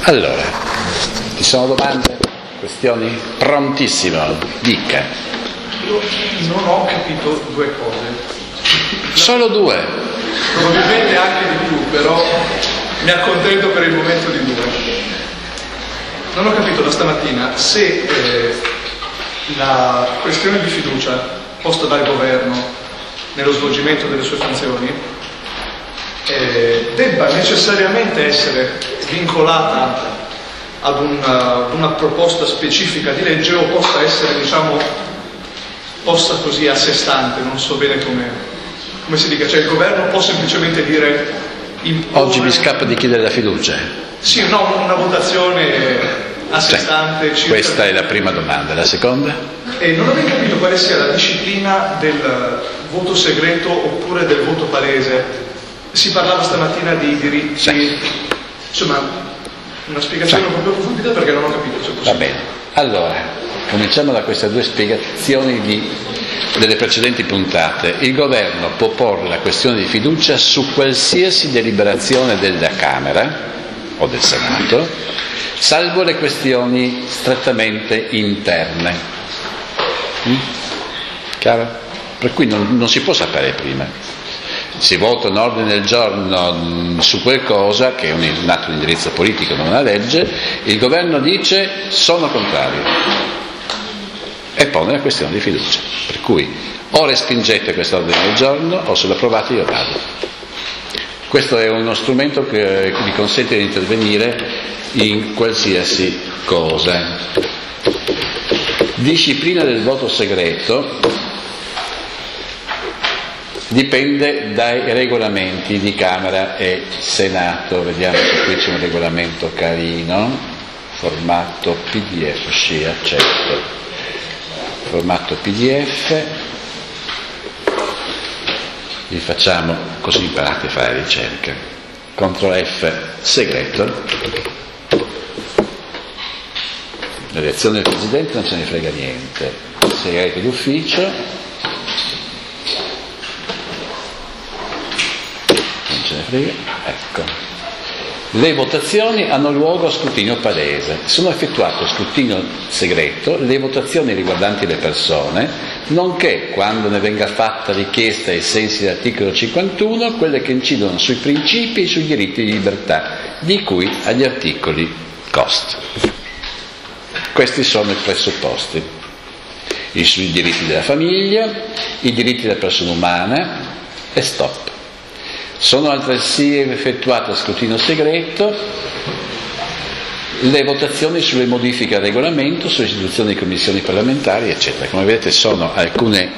Allora, ci sono domande, questioni? Prontissimo, dica. Io non ho capito due cose. Solo due? Probabilmente anche di più, però mi accontento per il momento di due. Non ho capito da stamattina se la questione di fiducia posta dal governo nello svolgimento delle sue funzioni debba necessariamente essere vincolata ad una proposta specifica di legge o possa essere, posta così a sé stante, non so bene come si dica, cioè il governo può semplicemente dire oggi mi scappa di chiedere la fiducia. Sì, no, una votazione a sé stante. Questa è la prima domanda, la seconda? Non avevo capito quale sia la disciplina del voto segreto oppure del voto palese. Si parlava stamattina di diritti, sì. Insomma, una spiegazione un po' più approfondita perché non ho capito se è possibile. Va bene, allora, cominciamo da queste due spiegazioni delle precedenti puntate. Il governo può porre la questione di fiducia su qualsiasi deliberazione della Camera o del Senato, salvo le questioni strettamente interne. Chiaro? Per cui non si può sapere prima. Si vota un ordine del giorno su qualcosa che è un atto di indirizzo politico, non una legge, il governo dice sono contrario e pone la questione di fiducia, per cui o respingete questo ordine del giorno o se lo approvate io vado. Questo è uno strumento che vi consente di intervenire in qualsiasi cosa. Disciplina del voto segreto dipende dai regolamenti di Camera e Senato. Vediamo se qui c'è un regolamento carino, formato PDF, sì, accetto, formato PDF, vi facciamo così imparate a fare ricerca. CTRL F, segreto, la reazione del Presidente non ce ne frega niente, segreto d'ufficio, ecco. Le votazioni hanno luogo a scrutinio palese. Sono effettuate a scrutinio segreto le votazioni riguardanti le persone, nonché, quando ne venga fatta richiesta ai sensi dell'articolo 51, quelle che incidono sui principi e sui diritti di libertà di cui agli articoli cost. Questi sono i presupposti: i diritti della famiglia, i diritti della persona umana e stop. Sono altresì effettuate a scrutinio segreto le votazioni sulle modifiche al regolamento, sulle istituzioni di commissioni parlamentari, eccetera. Come vedete sono alcune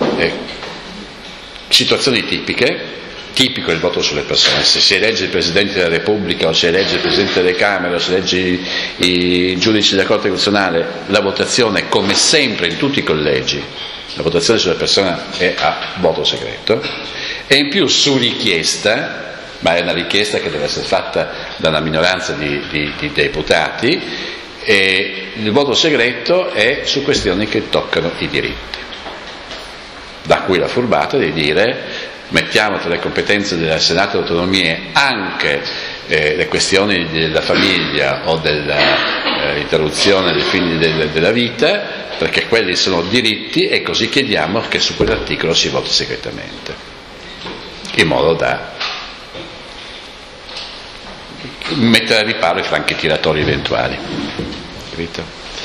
situazioni tipiche. Tipico il voto sulle persone. Se si elegge il Presidente della Repubblica o si elegge il Presidente delle Camere o si elegge i giudici della Corte Costituzionale, la votazione, come sempre in tutti i collegi, la votazione sulla persona è a voto segreto. E in più su richiesta, ma è una richiesta che deve essere fatta da una minoranza di deputati, e il voto segreto è su questioni che toccano i diritti. Da cui la furbata di dire mettiamo tra le competenze del Senato delle Autonomie anche le questioni della famiglia o dell'interruzione dei fini della vita, perché quelli sono diritti e così chiediamo che su quell'articolo si voti segretamente, in modo da mettere a riparo i franchi tiratori eventuali. Capito?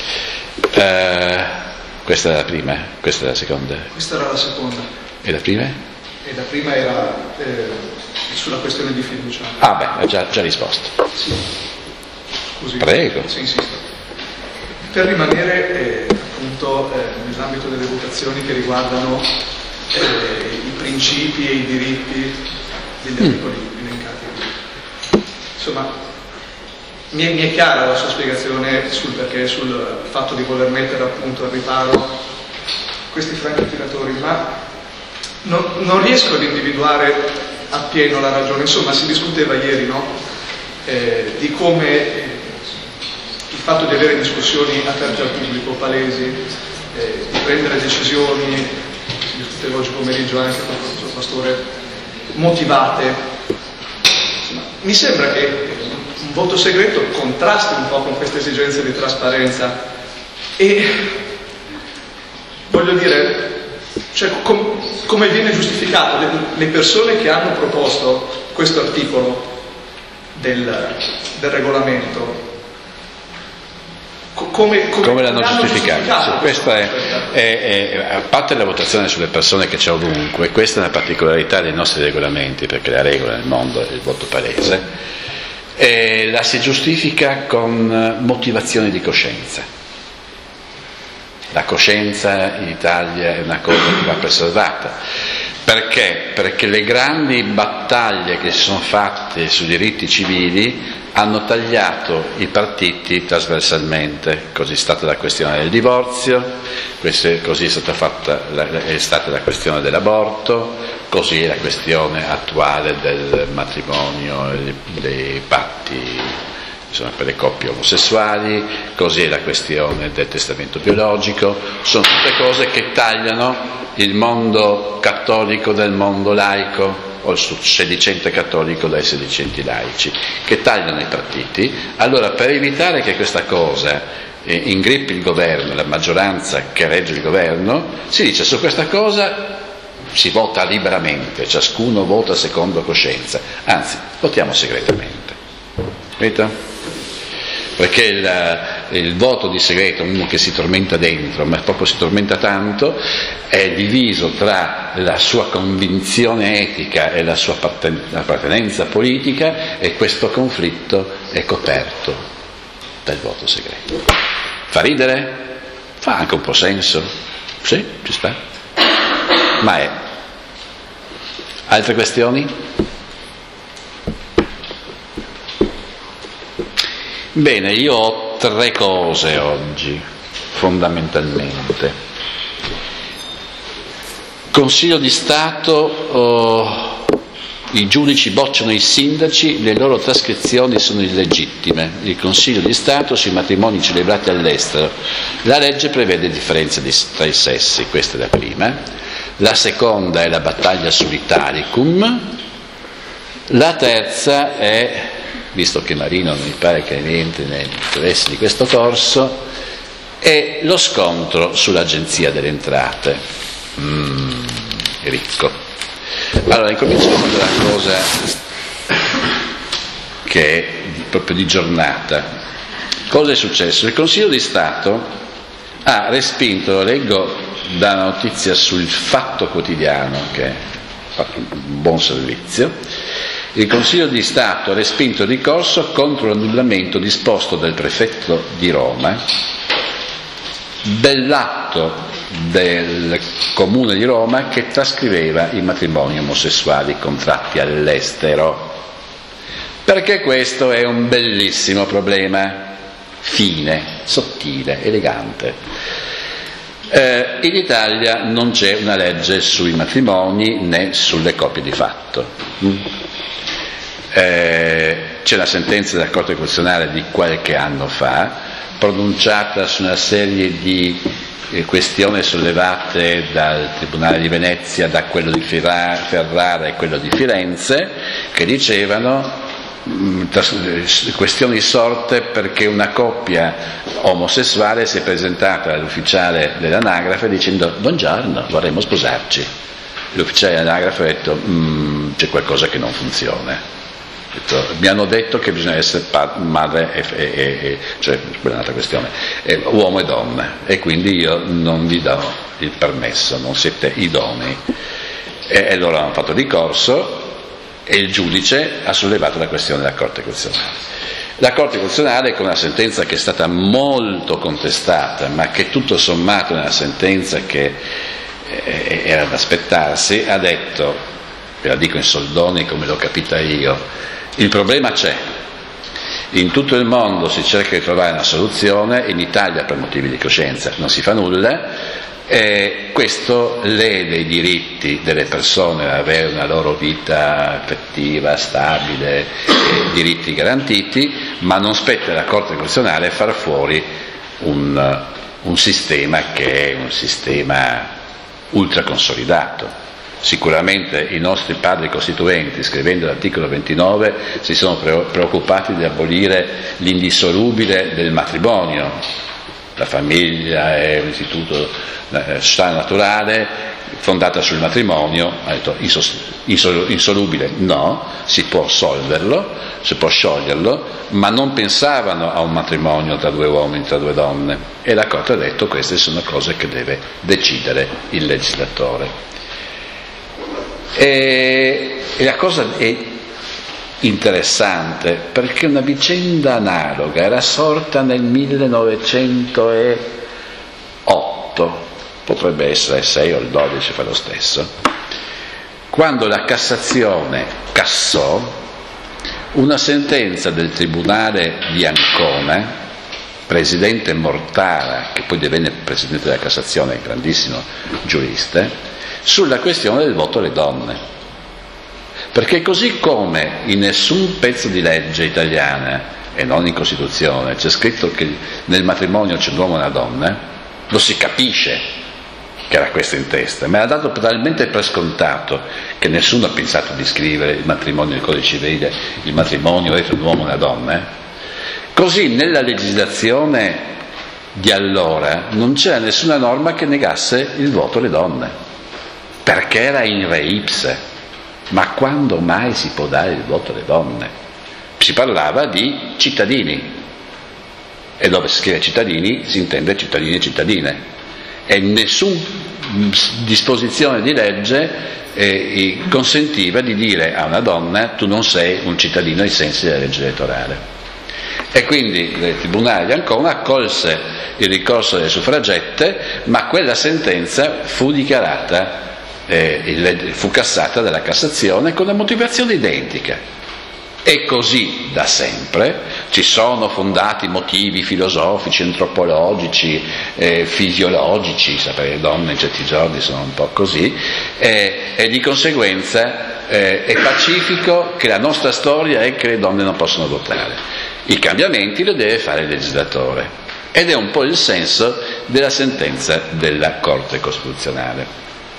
Questa è la prima, questa è la seconda. Questa era la seconda. E la prima? E la prima era sulla questione di fiducia. Ah beh, già risposto. Sì. Così. Prego. Sì, insisto. Per rimanere appunto nell'ambito delle votazioni che riguardano i principi e i diritti degli articoli elencati. Insomma, mi è chiara la sua spiegazione sul fatto di voler mettere appunto al riparo questi franchi tiratori, ma non riesco ad individuare appieno la ragione. Insomma, si discuteva ieri, no? Di come il fatto di avere discussioni aperte al pubblico, palesi, di prendere decisioni, si discuteva oggi pomeriggio anche con il professor Pastore, motivate. Insomma, mi sembra che un voto segreto contrasti un po' con queste esigenze di trasparenza e voglio dire, cioè, come viene giustificato? Le persone che hanno proposto questo articolo del regolamento come l'hanno giustificato? Sì, questa è, a parte la votazione sulle persone che c'è ovunque, questa è una particolarità dei nostri regolamenti, perché la regola nel mondo è il voto palese, e la si giustifica con motivazioni di coscienza. La coscienza in Italia è una cosa che va preservata. Perché? Perché le grandi battaglie che si sono fatte sui diritti civili hanno tagliato i partiti trasversalmente. Così è stata la questione del divorzio, così è stata la questione dell'aborto, così è la questione attuale del matrimonio e dei patti, insomma, per le coppie omosessuali, così è la questione del testamento biologico. Sono tutte cose che tagliano il mondo cattolico dal mondo laico, o il sedicente cattolico dai sedicenti laici, che tagliano i partiti. Allora, per evitare che questa cosa ingrippi il governo, la maggioranza che regge il governo, si dice: su questa cosa si vota liberamente, ciascuno vota secondo coscienza, anzi, votiamo segretamente. Capito? Perché il voto di segreto, uno che si tormenta dentro, ma proprio si tormenta tanto, è diviso tra la sua convinzione etica e la sua appartenenza politica, e questo conflitto è coperto dal voto segreto. Fa ridere? Fa anche un po' senso? Sì, ci sta. Ma è. Altre questioni? Bene, io ho 3 cose oggi, fondamentalmente. Consiglio di Stato, i giudici bocciano i sindaci, le loro trascrizioni sono illegittime. Il Consiglio di Stato sui matrimoni celebrati all'estero. La legge prevede differenze tra i sessi, questa è la prima. La seconda è la battaglia sull'Italicum. La terza è, visto che Marino non mi pare che rientri negli interessi di questo corso, è lo scontro sull'Agenzia delle Entrate. Ricco. Allora, incominciamo dalla cosa che è proprio di giornata. Cosa è successo? Il Consiglio di Stato ha respinto, lo leggo da una notizia sul Fatto Quotidiano, che ha fatto un buon servizio. Il Consiglio di Stato ha respinto il ricorso contro l'annullamento disposto dal prefetto di Roma dell'atto del Comune di Roma che trascriveva i matrimoni omosessuali contratti all'estero, perché questo è un bellissimo problema, fine, sottile, elegante. In Italia non c'è una legge sui matrimoni né sulle coppie di fatto. C'è la sentenza della Corte Costituzionale di qualche anno fa, pronunciata su una serie di questioni sollevate dal Tribunale di Venezia, da quello di Ferrara e quello di Firenze, che dicevano questioni sorte perché una coppia omosessuale si è presentata all'ufficiale dell'anagrafe dicendo: buongiorno, vorremmo sposarci. L'ufficiale dell'anagrafe ha detto: c'è qualcosa che non funziona. Mi hanno detto che bisogna essere madre cioè, quella è un'altra questione, uomo e donna, e quindi io non vi do il permesso, non siete idonei. E loro hanno fatto ricorso e il giudice ha sollevato la questione della Corte Costituzionale. La Corte Costituzionale, con una sentenza che è stata molto contestata, ma che tutto sommato è una sentenza che era da aspettarsi, ha detto, ve la dico in soldoni come l'ho capita io: il problema c'è, in tutto il mondo si cerca di trovare una soluzione, in Italia per motivi di coscienza non si fa nulla, e questo lede i diritti delle persone ad avere una loro vita affettiva, stabile, diritti garantiti, ma non spetta alla Corte Costituzionale far fuori un sistema che è un sistema ultra consolidato. Sicuramente i nostri padri costituenti, scrivendo l'articolo 29, si sono preoccupati di abolire l'indissolubile del matrimonio. La famiglia è un istituto sociale naturale fondata sul matrimonio, ha detto insolubile no, si può solverlo, si può scioglierlo, ma non pensavano a un matrimonio tra due uomini, tra due donne, e la Corte ha detto queste sono cose che deve decidere il legislatore. E la cosa è interessante perché una vicenda analoga era sorta nel 1908, potrebbe essere il 6 o il 12, fa lo stesso, quando la Cassazione cassò una sentenza del Tribunale di Ancona, presidente Mortara, che poi divenne presidente della Cassazione, grandissimo giurista, sulla questione del voto alle donne. Perché così come in nessun pezzo di legge italiana, e non in Costituzione, c'è scritto che nel matrimonio c'è un uomo e una donna, lo si capisce che era questo in testa, ma era dato talmente per scontato che nessuno ha pensato di scrivere il matrimonio nel codice civile, il matrimonio è tra un uomo e una donna. Così nella legislazione di allora non c'era nessuna norma che negasse il voto alle donne, perché era in re ipse. Ma quando mai si può dare il voto alle donne? Si parlava di cittadini, e dove si scrive cittadini si intende cittadini e cittadine, e nessuna disposizione di legge consentiva di dire a una donna tu non sei un cittadino ai sensi della legge elettorale. E quindi il Tribunale di Ancona accolse il ricorso delle suffragette, ma quella sentenza fu dichiarata fu cassata dalla Cassazione con una motivazione identica. E così da sempre ci sono fondati motivi filosofici, antropologici, fisiologici, sapere le donne in certi giorni sono un po' così, e di conseguenza è pacifico che la nostra storia è che le donne non possono votare. I cambiamenti lo deve fare il legislatore, ed è un po' il senso della sentenza della Corte Costituzionale.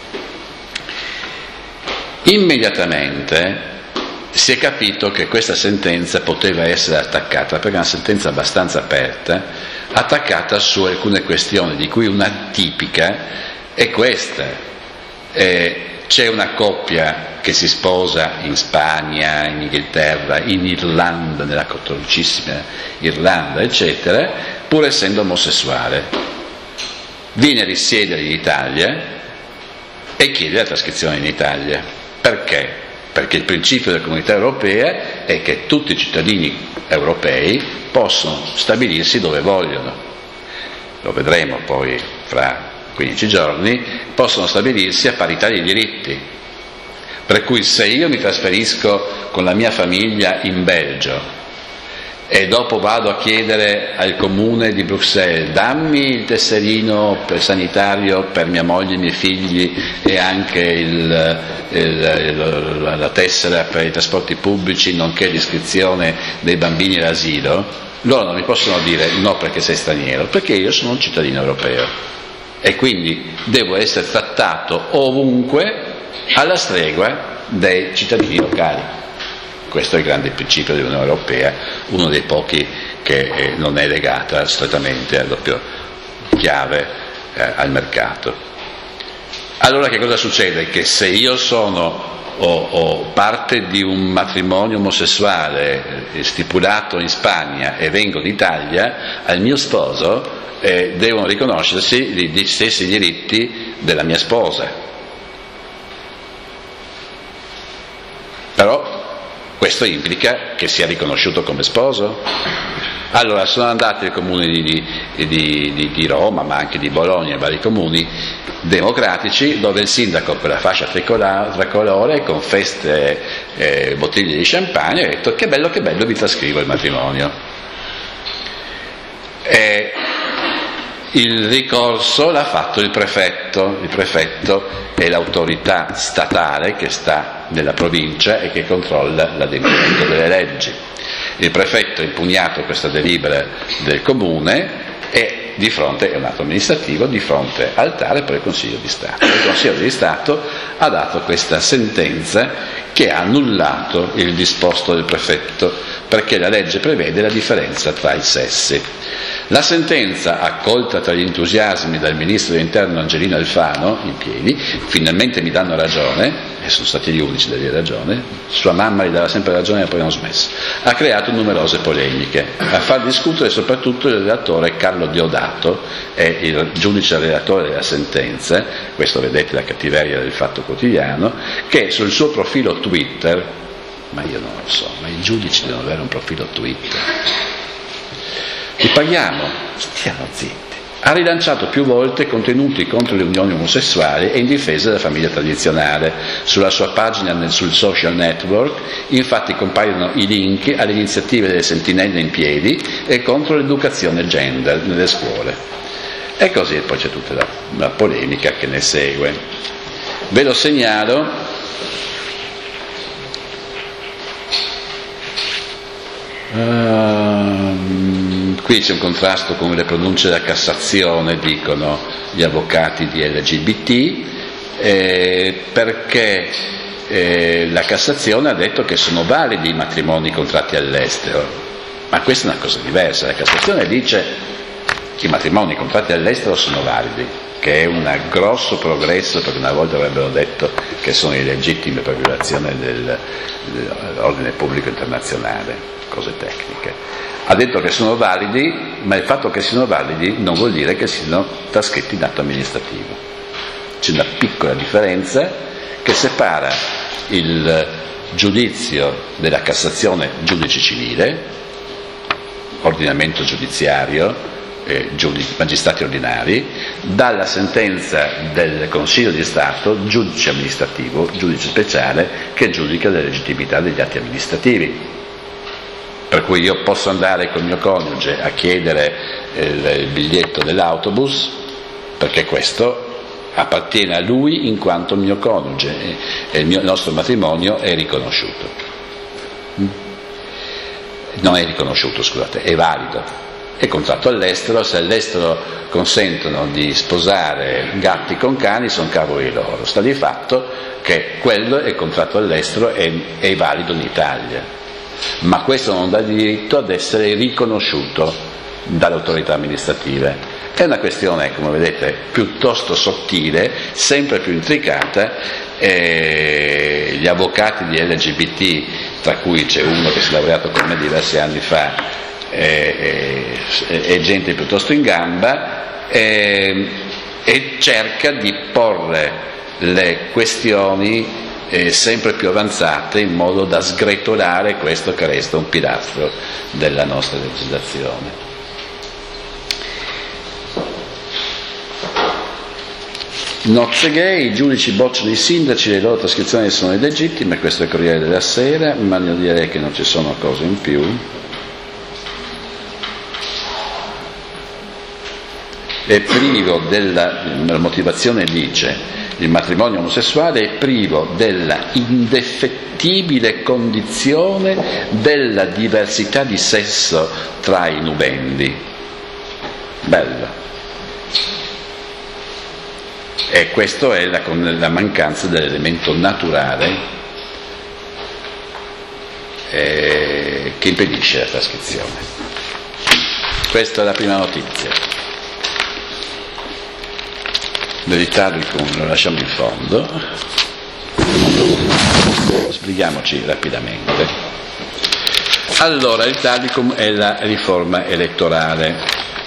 Immediatamente si è capito che questa sentenza poteva essere attaccata, perché è una sentenza abbastanza aperta, attaccata su alcune questioni, di cui una tipica è questa. C'è una coppia che si sposa in Spagna, in Inghilterra, in Irlanda, nella cattolicissima Irlanda, eccetera, pur essendo omosessuale. Viene a risiedere in Italia e chiede la trascrizione in Italia. Perché? Perché il principio della Comunità Europea è che tutti i cittadini europei possono stabilirsi dove vogliono. Lo vedremo poi fra 15 giorni, possono stabilirsi a parità di diritti. Per cui se io mi trasferisco con la mia famiglia in Belgio e dopo vado a chiedere al comune di Bruxelles dammi il tesserino sanitario per mia moglie e i miei figli e anche la tessera per i trasporti pubblici nonché l'iscrizione dei bambini all'asilo, loro non mi possono dire no perché sei straniero, perché io sono un cittadino europeo e quindi devo essere trattato ovunque alla stregua dei cittadini locali. Questo è il grande principio dell'Unione Europea, uno dei pochi che non è legata strettamente al doppio chiave al mercato. Allora che cosa succede? Che se io sono o parte di un matrimonio omosessuale stipulato in Spagna e vengo d'Italia, al mio sposo devono riconoscersi gli stessi diritti della mia sposa. Però questo implica che sia riconosciuto come sposo? Allora sono andati ai comuni di Roma, ma anche di Bologna, vari comuni democratici, dove il sindaco con la fascia tricolore, con feste, bottiglie di champagne, ha detto che bello, vi trascrivo il matrimonio. E il ricorso l'ha fatto il prefetto è l'autorità statale che sta nella provincia e che controlla l'adempimento delle leggi. Il prefetto ha impugnato questa delibera del comune e di fronte, è un atto amministrativo, di fronte al TAR e poi al Consiglio di Stato. Il Consiglio di Stato ha dato questa sentenza che ha annullato il disposto del prefetto, perché la legge prevede la differenza tra i sessi. La sentenza, accolta tra gli entusiasmi dal ministro dell'Interno Angelino Alfano, in piedi, finalmente mi danno ragione, e sono stati gli unici a dargli ragione, sua mamma gli dava sempre ragione e poi hanno smesso, ha creato numerose polemiche, a far discutere soprattutto il relatore Carlo Diodato, è il giudice relatore della sentenza, questo vedete la cattiveria del Fatto Quotidiano, che sul suo profilo Twitter, ma io non lo so, ma i giudici devono avere un profilo Twitter, li paghiamo, stiamo zitti. Ha rilanciato più volte contenuti contro le unioni omosessuali e in difesa della famiglia tradizionale. Sulla sua pagina sul social network infatti compaiono i link alle iniziative delle sentinelle in piedi e contro l'educazione gender nelle scuole. E così poi c'è tutta la polemica che ne segue. Ve lo segnalo. Qui c'è un contrasto con le pronunce della Cassazione, dicono gli avvocati di LGBT, perché la Cassazione ha detto che sono validi i matrimoni contratti all'estero, ma questa è una cosa diversa. La Cassazione dice che i matrimoni contratti all'estero sono validi, che è un grosso progresso, perché una volta avrebbero detto che sono illegittimi per violazione dell'ordine pubblico internazionale, cose tecniche. Ha detto che sono validi, ma il fatto che siano validi non vuol dire che siano trascritti in atto amministrativo. C'è una piccola differenza che separa il giudizio della Cassazione giudice civile, ordinamento giudiziario, magistrati ordinari, dalla sentenza del Consiglio di Stato, giudice amministrativo, giudice speciale, che giudica la legittimità degli atti amministrativi. Per cui io posso andare col mio coniuge a chiedere il biglietto dell'autobus, perché questo appartiene a lui in quanto mio coniuge e il nostro matrimonio è riconosciuto. Non è riconosciuto, scusate, è valido. È contratto all'estero, se all'estero consentono di sposare gatti con cani sono cavoli loro. Sta di fatto che quello è contratto all'estero e è valido in Italia. Ma questo non dà diritto ad essere riconosciuto dalle autorità amministrative. È una questione, come vedete, piuttosto sottile, sempre più intricata. Gli avvocati di LGBT, tra cui c'è uno che si è laureato con me diversi anni fa, è gente piuttosto in gamba, e cerca di porre le questioni sempre più avanzate in modo da sgretolare questo che resta un pilastro della nostra legislazione. Nozze gay, i giudici bocciano i sindaci, le loro trascrizioni sono illegittime, questo è il Corriere della Sera, ma io direi che non ci sono cose in più. È privo la motivazione dice: il matrimonio omosessuale è privo della indefettibile condizione della diversità di sesso tra i nubendi. Bello. E questo è la mancanza dell'elemento naturale che impedisce la trascrizione. Questa è la prima notizia. L'Italicum lo lasciamo in fondo, sbrighiamoci rapidamente. Allora, l'Italicum è la riforma elettorale.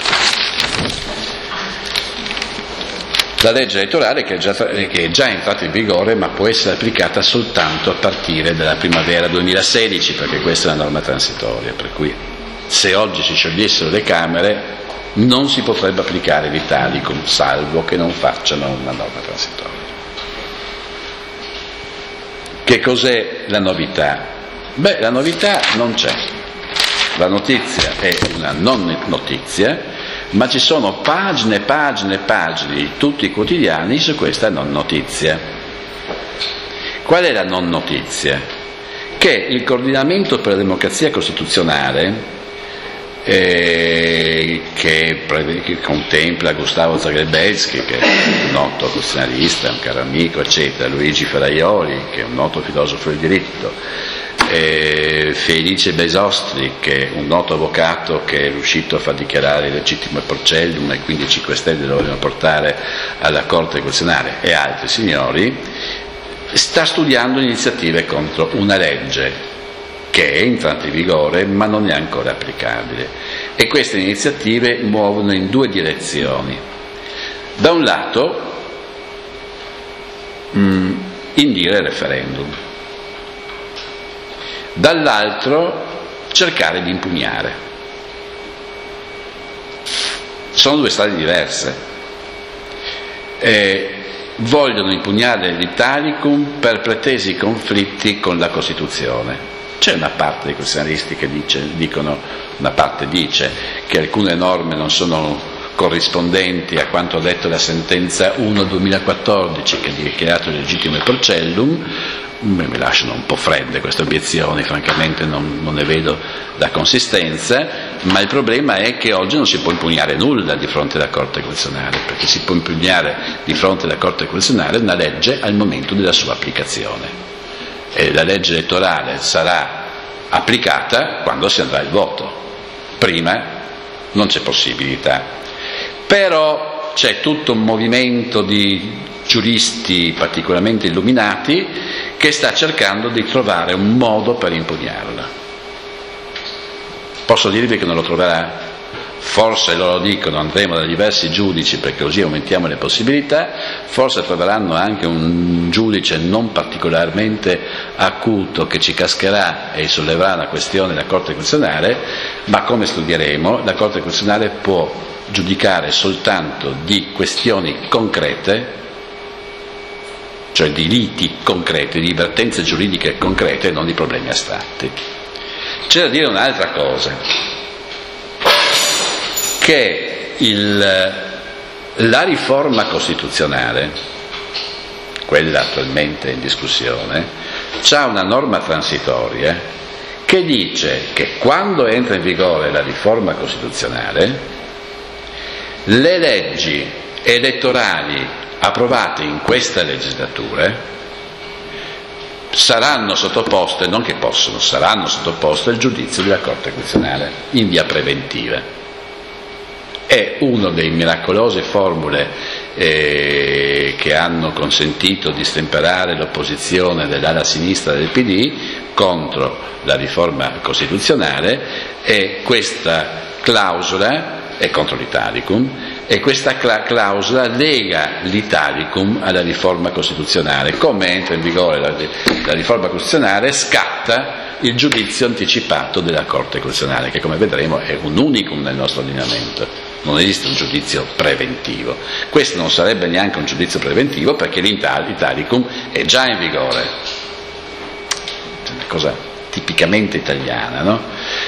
La legge elettorale che è già entrata in vigore, ma può essere applicata soltanto a partire dalla primavera 2016, perché questa è una norma transitoria, per cui se oggi si sciogliessero le Camere non si potrebbe applicare l'Italicum, salvo che non facciano una norma transitoria. Che cos'è la novità? Beh, la novità non c'è. La notizia è una non notizia, ma ci sono pagine e pagine e pagine di tutti i quotidiani su questa non notizia. Qual è la non notizia? Che il Coordinamento per la Democrazia Costituzionale, che che contempla Gustavo Zagrebelsky, che è un noto costituzionalista, un caro amico, eccetera, Luigi Ferraioli, che è un noto filosofo del diritto, Felice Besostri, che è un noto avvocato che è riuscito a far dichiarare illegittimo il Porcellum e quindi i 5 Stelle lo vogliono portare alla Corte Costituzionale, e altri signori, sta studiando iniziative contro una legge che è entrata in vigore ma non è ancora applicabile, e queste iniziative muovono in 2 direzioni. Da un lato indire il referendum, dall'altro cercare di impugnare. Sono 2 strade diverse. Vogliono impugnare l'Italicum per pretesi conflitti con la Costituzione. C'è una parte dei costituzionalisti che una parte dice che alcune norme non sono corrispondenti a quanto ha detto la sentenza 1/2014 che ha dichiarato legittimo il Porcellum. Mi lasciano un po' fredde queste obiezioni, francamente non ne vedo la consistenza, ma il problema è che oggi non si può impugnare nulla di fronte alla Corte Costituzionale, perché si può impugnare di fronte alla Corte Costituzionale una legge al momento della sua applicazione, e la legge elettorale sarà applicata quando si andrà al voto, prima non c'è possibilità. Però c'è tutto un movimento di giuristi particolarmente illuminati che sta cercando di trovare un modo per impugnarla. Posso dirvi che non lo troverà? Forse loro dicono andremo da diversi giudici perché così aumentiamo le possibilità, forse troveranno anche un giudice non particolarmente acuto che ci cascherà e solleverà la questione della Corte Costituzionale, ma come studieremo, la Corte Costituzionale può giudicare soltanto di questioni concrete, cioè di liti concreti, di vertenze giuridiche concrete e non di problemi astratti. C'è da dire un'altra cosa, che la riforma costituzionale, quella attualmente in discussione, ha una norma transitoria che dice che quando entra in vigore la riforma costituzionale, le leggi elettorali approvate in questa legislatura saranno sottoposte, non che possono, saranno sottoposte al giudizio della Corte Costituzionale in via preventiva. È una delle miracolose formule che hanno consentito di stemperare l'opposizione dell'ala sinistra del PD contro la riforma costituzionale, e questa clausola è contro l'Italicum, e questa clausola lega l'Italicum alla riforma costituzionale. Come entra in vigore la riforma costituzionale, scatta il giudizio anticipato della Corte Costituzionale, che come vedremo è un unicum nel nostro ordinamento. Non esiste un giudizio preventivo. Questo non sarebbe neanche un giudizio preventivo perché l'Italicum è già in vigore. È una cosa tipicamente italiana, no?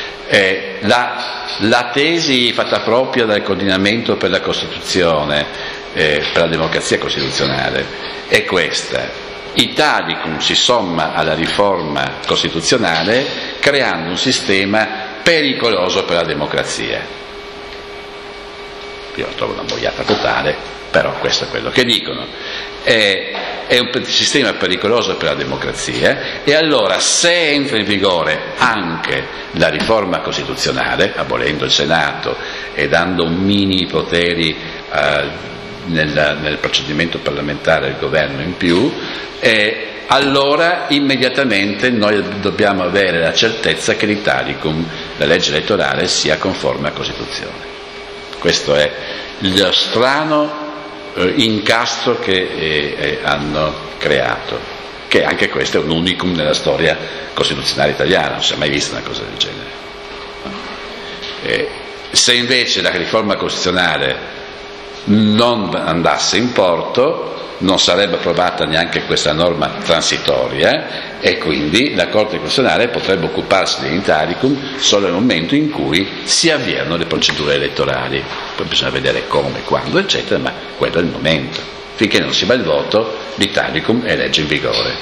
La tesi fatta propria dal coordinamento per la Costituzione, per la democrazia costituzionale, è questa: Italicum si somma alla riforma costituzionale creando un sistema pericoloso per la democrazia. Io lo trovo una boiata totale, però questo è quello che dicono. È un sistema pericoloso per la democrazia, e allora se entra in vigore anche la riforma costituzionale, abolendo il Senato e dando minimi poteri nel procedimento parlamentare al governo in più, allora immediatamente noi dobbiamo avere la certezza che l'Italicum, la legge elettorale, sia conforme alla Costituzione. Questo è lo strano incastro che hanno creato, che anche questo è un unicum nella storia costituzionale italiana, non si è mai vista una cosa del genere. Se invece la riforma costituzionale non andasse in porto, non sarebbe approvata neanche questa norma transitoria, e quindi la Corte Costituzionale potrebbe occuparsi dell'Italicum solo nel momento in cui si avviano le procedure elettorali. Poi bisogna vedere come, quando, eccetera, ma quello è il momento. Finché non si va al voto, l'Italicum è legge in vigore,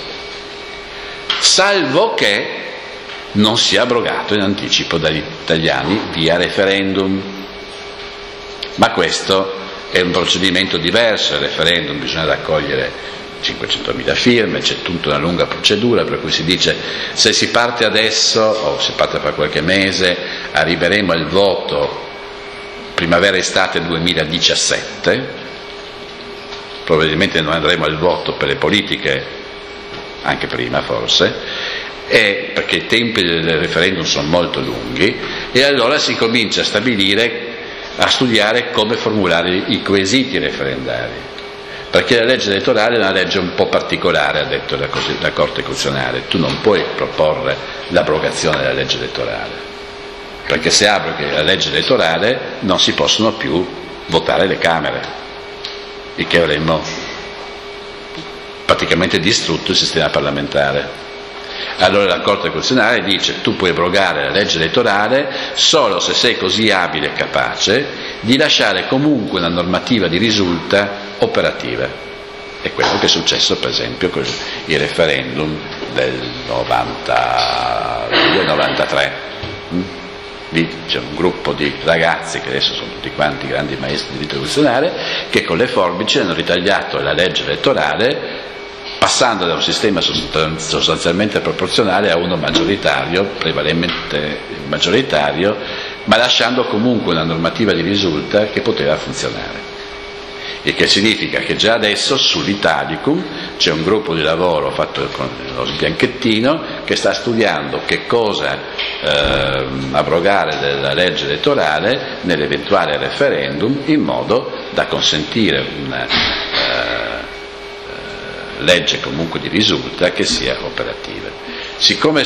salvo che non sia abrogato in anticipo dagli italiani via referendum. Ma questo è un procedimento diverso, il referendum bisogna raccogliere 500.000 firme, c'è tutta una lunga procedura, per cui si dice se si parte adesso o si parte fra qualche mese arriveremo al voto primavera-estate 2017, probabilmente non andremo al voto per le politiche anche prima forse, perché i tempi del referendum sono molto lunghi, e allora si comincia a studiare come formulare i quesiti referendari, perché la legge elettorale è una legge un po' particolare, ha detto la Corte Costituzionale. Tu non puoi proporre l'abrogazione della legge elettorale, perché se abroghi la legge elettorale non si possono più votare le Camere, il che avremmo praticamente distrutto il sistema parlamentare. Allora la Corte Costituzionale dice: tu puoi abrogare la legge elettorale solo se sei così abile e capace di lasciare comunque una normativa di risulta operativa. È quello che è successo per esempio con il referendum del 92-93. Lì c'è un gruppo di ragazzi che adesso sono tutti quanti grandi maestri di diritto costituzionale, che con le forbici hanno ritagliato la legge elettorale, passando da un sistema sostanzialmente proporzionale a uno maggioritario, prevalentemente maggioritario, ma lasciando comunque una normativa di risulta che poteva funzionare. Il che significa che già adesso sull'Italicum c'è un gruppo di lavoro fatto con lo sbianchettino che sta studiando che cosa abrogare della legge elettorale nell'eventuale referendum, in modo da consentire una legge comunque di risulta che sia operativa. Siccome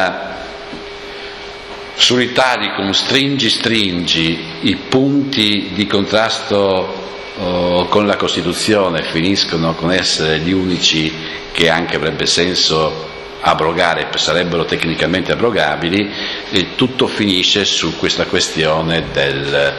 sull'Italicum stringi i punti di contrasto con la Costituzione finiscono con essere gli unici che anche avrebbe senso abrogare, sarebbero tecnicamente abrogabili, e tutto finisce su questa questione del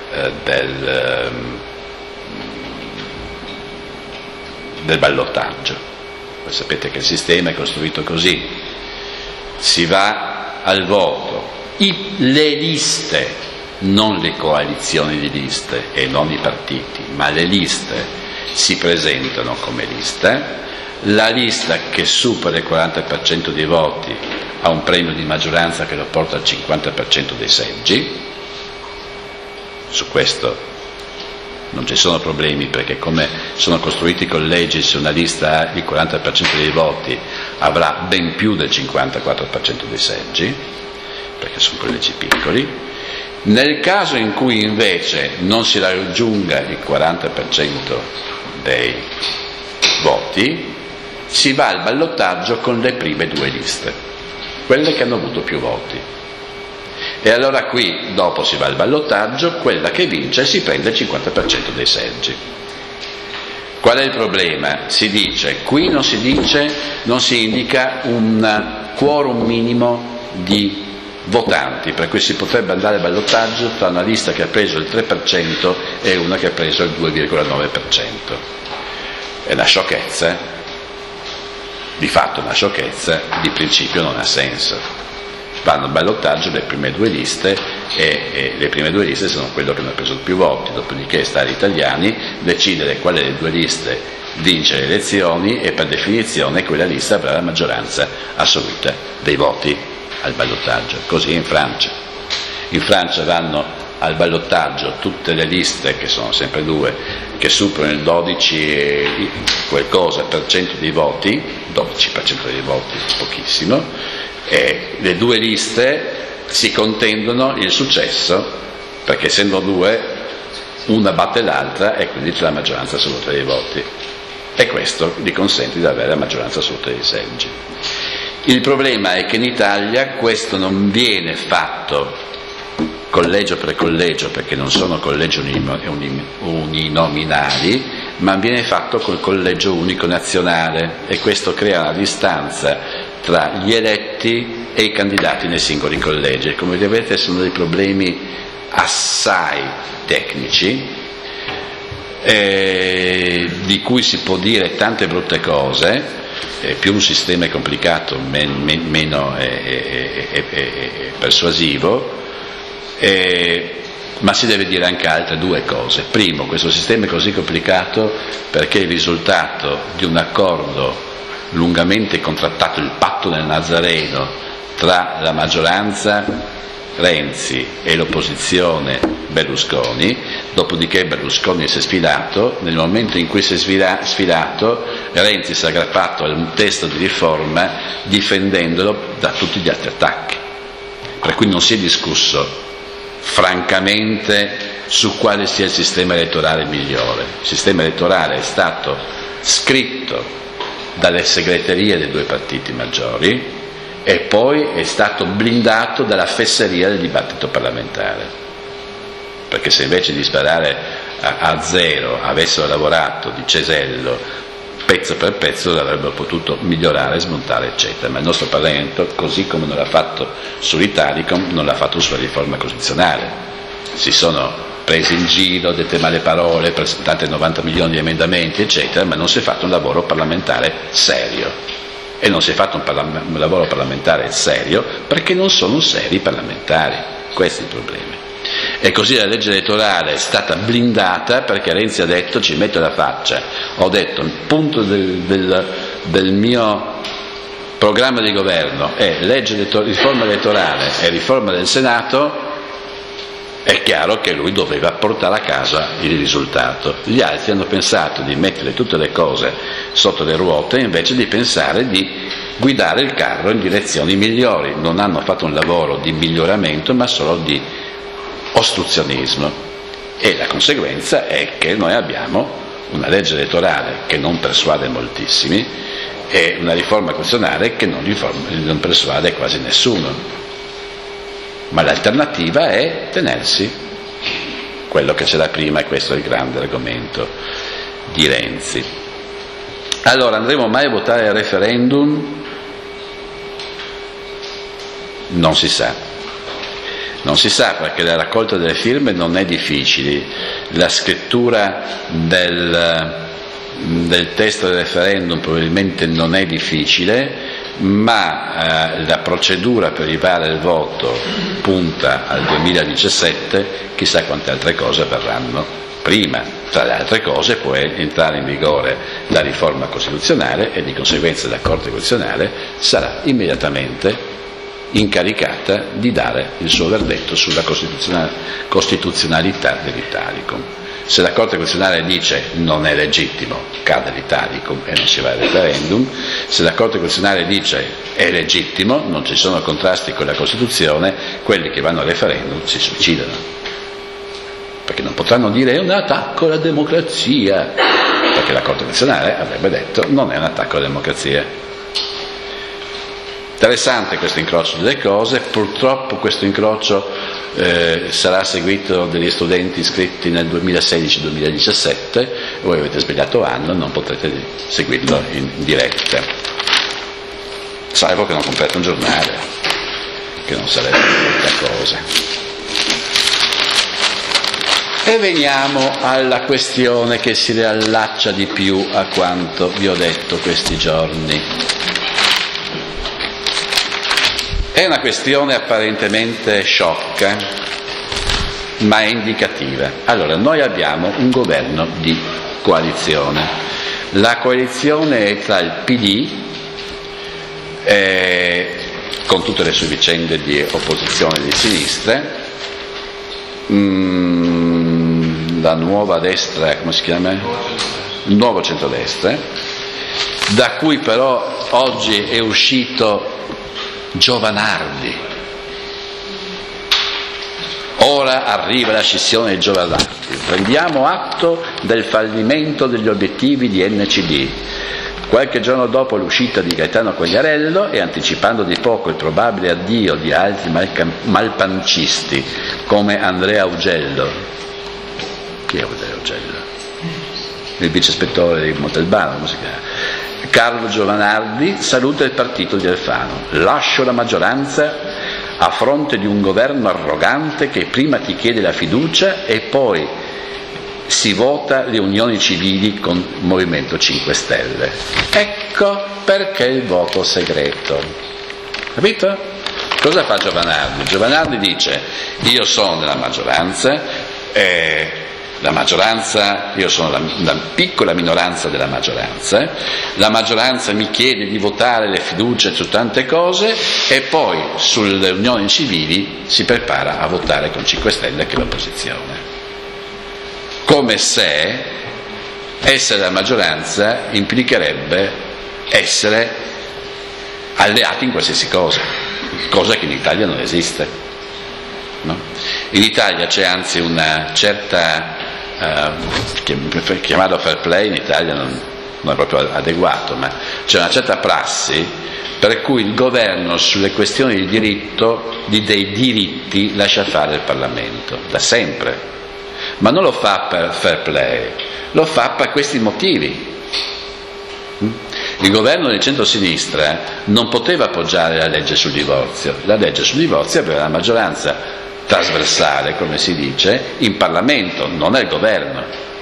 ballottaggio. Voi sapete che il sistema è costruito così: si va al voto, le liste, non le coalizioni di liste e non i partiti, ma le liste si presentano come lista. La lista che supera il 40% dei voti ha un premio di maggioranza che lo porta al 50% dei seggi. Su questo non ci sono problemi, perché come sono costruiti i collegi, se una lista ha il 40% dei voti avrà ben più del 54% dei seggi, perché sono collegi piccoli. Nel caso in cui invece non si raggiunga il 40% dei voti, si va al ballottaggio con le prime due liste, quelle che hanno avuto più voti. E allora qui, dopo si va al ballottaggio, quella che vince si prende il 50% dei seggi. Qual è il problema? Qui non si indica un quorum minimo di votanti, per cui si potrebbe andare al ballottaggio tra una lista che ha preso il 3% e una che ha preso il 2,9%. È una sciocchezza, di fatto una sciocchezza, di principio non ha senso. Vanno al ballottaggio le prime due liste e le prime due liste sono quello che hanno preso più voti, dopodiché sta agli italiani decidere quale delle due liste vince le elezioni, e per definizione quella lista avrà la maggioranza assoluta dei voti al ballottaggio. Così in Francia vanno al ballottaggio tutte le liste, che sono sempre due, che superano il 12 e qualcosa per cento dei voti, 12% dei voti, pochissimo, e le due liste si contendono il successo, perché essendo due una batte l'altra e quindi c'è la maggioranza assoluta dei voti, e questo gli consente di avere la maggioranza assoluta dei seggi. Il problema è che in Italia questo non viene fatto collegio per collegio, perché non sono collegi uninominali, ma viene fatto col collegio unico nazionale, e questo crea una distanza tra gli eletti e i candidati nei singoli collegi. Come vedete sono dei problemi assai tecnici, di cui si può dire tante brutte cose. Più un sistema è complicato, meno è persuasivo. ma si deve dire anche altre due cose. Primo, questo sistema è così complicato perché è il risultato di un accordo lungamente contrattato, il patto del Nazareno, tra la maggioranza Renzi e l'opposizione Berlusconi. Dopodiché Berlusconi si è sfilato. Nel momento in cui si è sfilato, Renzi si è aggrappato a un testo di riforma difendendolo da tutti gli altri attacchi, per cui non si è discusso francamente su quale sia il sistema elettorale migliore. Il sistema elettorale è stato scritto dalle segreterie dei due partiti maggiori e poi è stato blindato dalla fesseria del dibattito parlamentare, perché se invece di sparare a zero avessero lavorato di cesello pezzo per pezzo l'avrebbero potuto migliorare, smontare eccetera, ma il nostro Parlamento, così come non l'ha fatto sull'Italicum, non l'ha fatto sulla riforma costituzionale. Si sono presi in giro, dette male parole, presentate 90 milioni di emendamenti eccetera, ma non si è fatto un lavoro parlamentare serio. E non si è fatto un lavoro parlamentare serio perché non sono seri parlamentari. Questo è il problema. E così la legge elettorale è stata blindata perché Renzi ha detto: ci metto la faccia, ho detto il punto del mio programma di governo è riforma elettorale e riforma del Senato. È chiaro che lui doveva portare a casa il risultato. Gli altri hanno pensato di mettere tutte le cose sotto le ruote invece di pensare di guidare il carro in direzioni migliori. Non hanno fatto un lavoro di miglioramento ma solo di ostruzionismo, e la conseguenza è che noi abbiamo una legge elettorale che non persuade moltissimi e una riforma costituzionale che non persuade quasi nessuno. Ma l'alternativa è tenersi quello che c'era prima, e questo è il grande argomento di Renzi. Allora, andremo mai a votare il referendum? Non si sa. Non si sa, perché la raccolta delle firme non è difficile, la scrittura del testo del referendum probabilmente non è difficile, ma la procedura per arrivare al voto punta al 2017, chissà quante altre cose verranno prima. Tra le altre cose può entrare in vigore la riforma costituzionale e di conseguenza la Corte Costituzionale sarà immediatamente incaricata di dare il suo verdetto sulla costituzionalità dell'Italicum. Se la Corte Costituzionale dice non è legittimo, cade l'Italicum e non si va al referendum. Se la Corte Costituzionale dice è legittimo, non ci sono contrasti con la Costituzione, quelli che vanno al referendum si suicidano, perché non potranno dire è un attacco alla democrazia, perché la Corte Costituzionale avrebbe detto non è un attacco alla democrazia. Interessante questo incrocio delle cose. Purtroppo questo incrocio sarà seguito dagli studenti iscritti nel 2016-2017, voi avete sbagliato anno, non potrete seguirlo in diretta, salvo che non comprate un giornale, che non sarebbe molta cosa. E veniamo alla questione che si riallaccia di più a quanto vi ho detto questi giorni. È una questione apparentemente sciocca, ma è indicativa. Allora, noi abbiamo un governo di coalizione. La coalizione è tra il PD, con tutte le sue vicende di opposizione di sinistra, la nuova destra, come si chiama? Il nuovo centrodestra, da cui però oggi è uscito Giovanardi. Ora arriva la scissione di Giovanardi. Prendiamo atto del fallimento degli obiettivi di NCD. Qualche giorno dopo l'uscita di Gaetano Quagliariello e anticipando di poco il probabile addio di altri malpancisti come Andrea Augello. Chi è Andrea Augello? Il vice ispettore di Montalbano, come si chiama? Carlo Giovanardi saluta il partito di Alfano. Lascio la maggioranza a fronte di un governo arrogante che prima ti chiede la fiducia e poi si vota le unioni civili con il Movimento 5 Stelle. Ecco perché il voto segreto. Capito? Cosa fa Giovanardi? Giovanardi dice: io sono nella maggioranza, la maggioranza, io sono una piccola minoranza della maggioranza, la maggioranza mi chiede di votare le fiducie su tante cose e poi sulle unioni civili si prepara a votare con 5 Stelle che è l'opposizione. Come se essere la maggioranza implicherebbe essere alleati in qualsiasi cosa che in Italia non esiste. No? In Italia c'è anzi una certa, chiamarlo fair play in Italia non è proprio adeguato, ma c'è una certa prassi per cui il governo sulle questioni di diritto, dei diritti, lascia fare il Parlamento, da sempre, ma non lo fa per fair play, lo fa per questi motivi. Il governo del centro-sinistra non poteva appoggiare la legge sul divorzio aveva la maggioranza trasversale, come si dice, in Parlamento, non è il governo.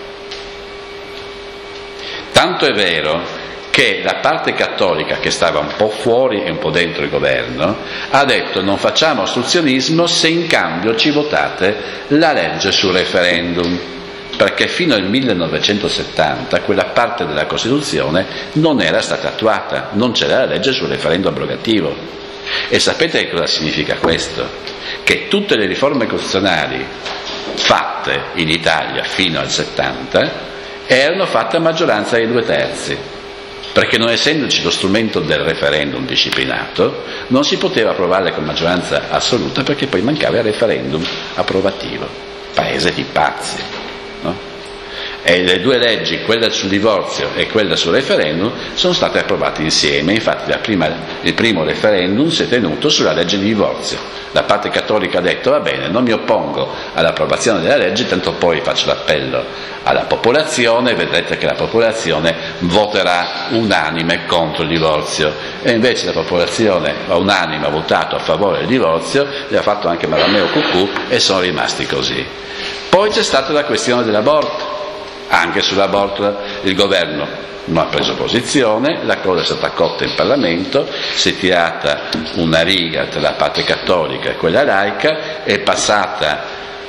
Tanto è vero che la parte cattolica, che stava un po' fuori e un po' dentro il governo, ha detto: non facciamo ostruzionismo se in cambio ci votate la legge sul referendum, perché fino al 1970 quella parte della Costituzione non era stata attuata, non c'era la legge sul referendum abrogativo. E sapete cosa significa questo? Che tutte le riforme costituzionali fatte in Italia fino al 70 erano fatte a maggioranza dei 2/3, perché non essendoci lo strumento del referendum disciplinato non si poteva approvarle con maggioranza assoluta, perché poi mancava il referendum approvativo. Paese di pazzi, no? E le 2 leggi, quella sul divorzio e quella sul referendum, sono state approvate insieme. Infatti il primo referendum si è tenuto sulla legge di divorzio. La parte cattolica ha detto: va bene, non mi oppongo all'approvazione della legge, tanto poi faccio l'appello alla popolazione, vedrete che la popolazione voterà unanime contro il divorzio. E invece la popolazione unanime ha votato a favore del divorzio, le ha fatto anche Malameo Cucù, e sono rimasti così. Poi c'è stata la questione dell'aborto. Anche sull'aborto il governo non ha preso posizione, la cosa è stata cotta in Parlamento, si è tirata una riga tra la parte cattolica e quella laica, è passata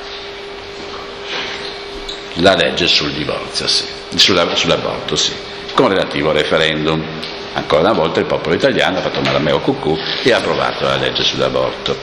la legge sul divorzio, sull'aborto, con relativo referendum. Ancora una volta il popolo italiano ha fatto Malameo Cucù e ha approvato la legge sull'aborto.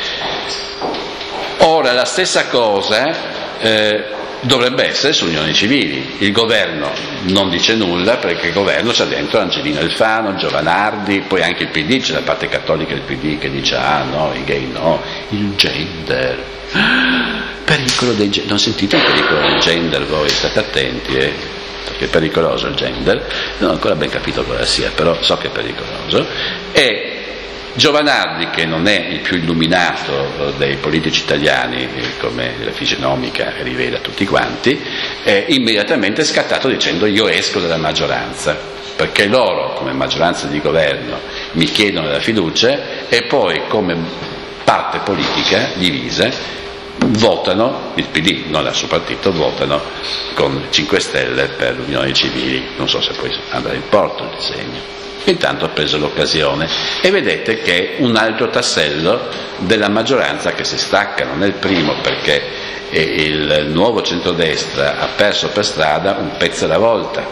Ora la stessa cosa dovrebbe essere sulle unioni civili. Il governo non dice nulla, perché il governo c'ha dentro Angelino Alfano, Giovanardi, poi anche il PD, c'è la parte cattolica del PD che dice: ah no, i gay no, il gender, pericolo dei gender. Non sentite il pericolo del gender voi? State attenti, perché è pericoloso il gender. Non ho ancora ben capito cosa sia, però so che è pericoloso. E Giovanardi, che non è il più illuminato dei politici italiani, come la fisionomica rivela a tutti quanti, è immediatamente scattato dicendo: io esco dalla maggioranza, perché loro come maggioranza di governo mi chiedono la fiducia e poi come parte politica divisa votano, il PD, non il suo partito, votano con 5 Stelle per le unioni civili. Non so se poi andrà in porto il disegno. Intanto ha preso l'occasione e vedete che è un altro tassello della maggioranza che si stacca. Non è il primo, perché il nuovo centrodestra ha perso per strada un pezzo alla volta,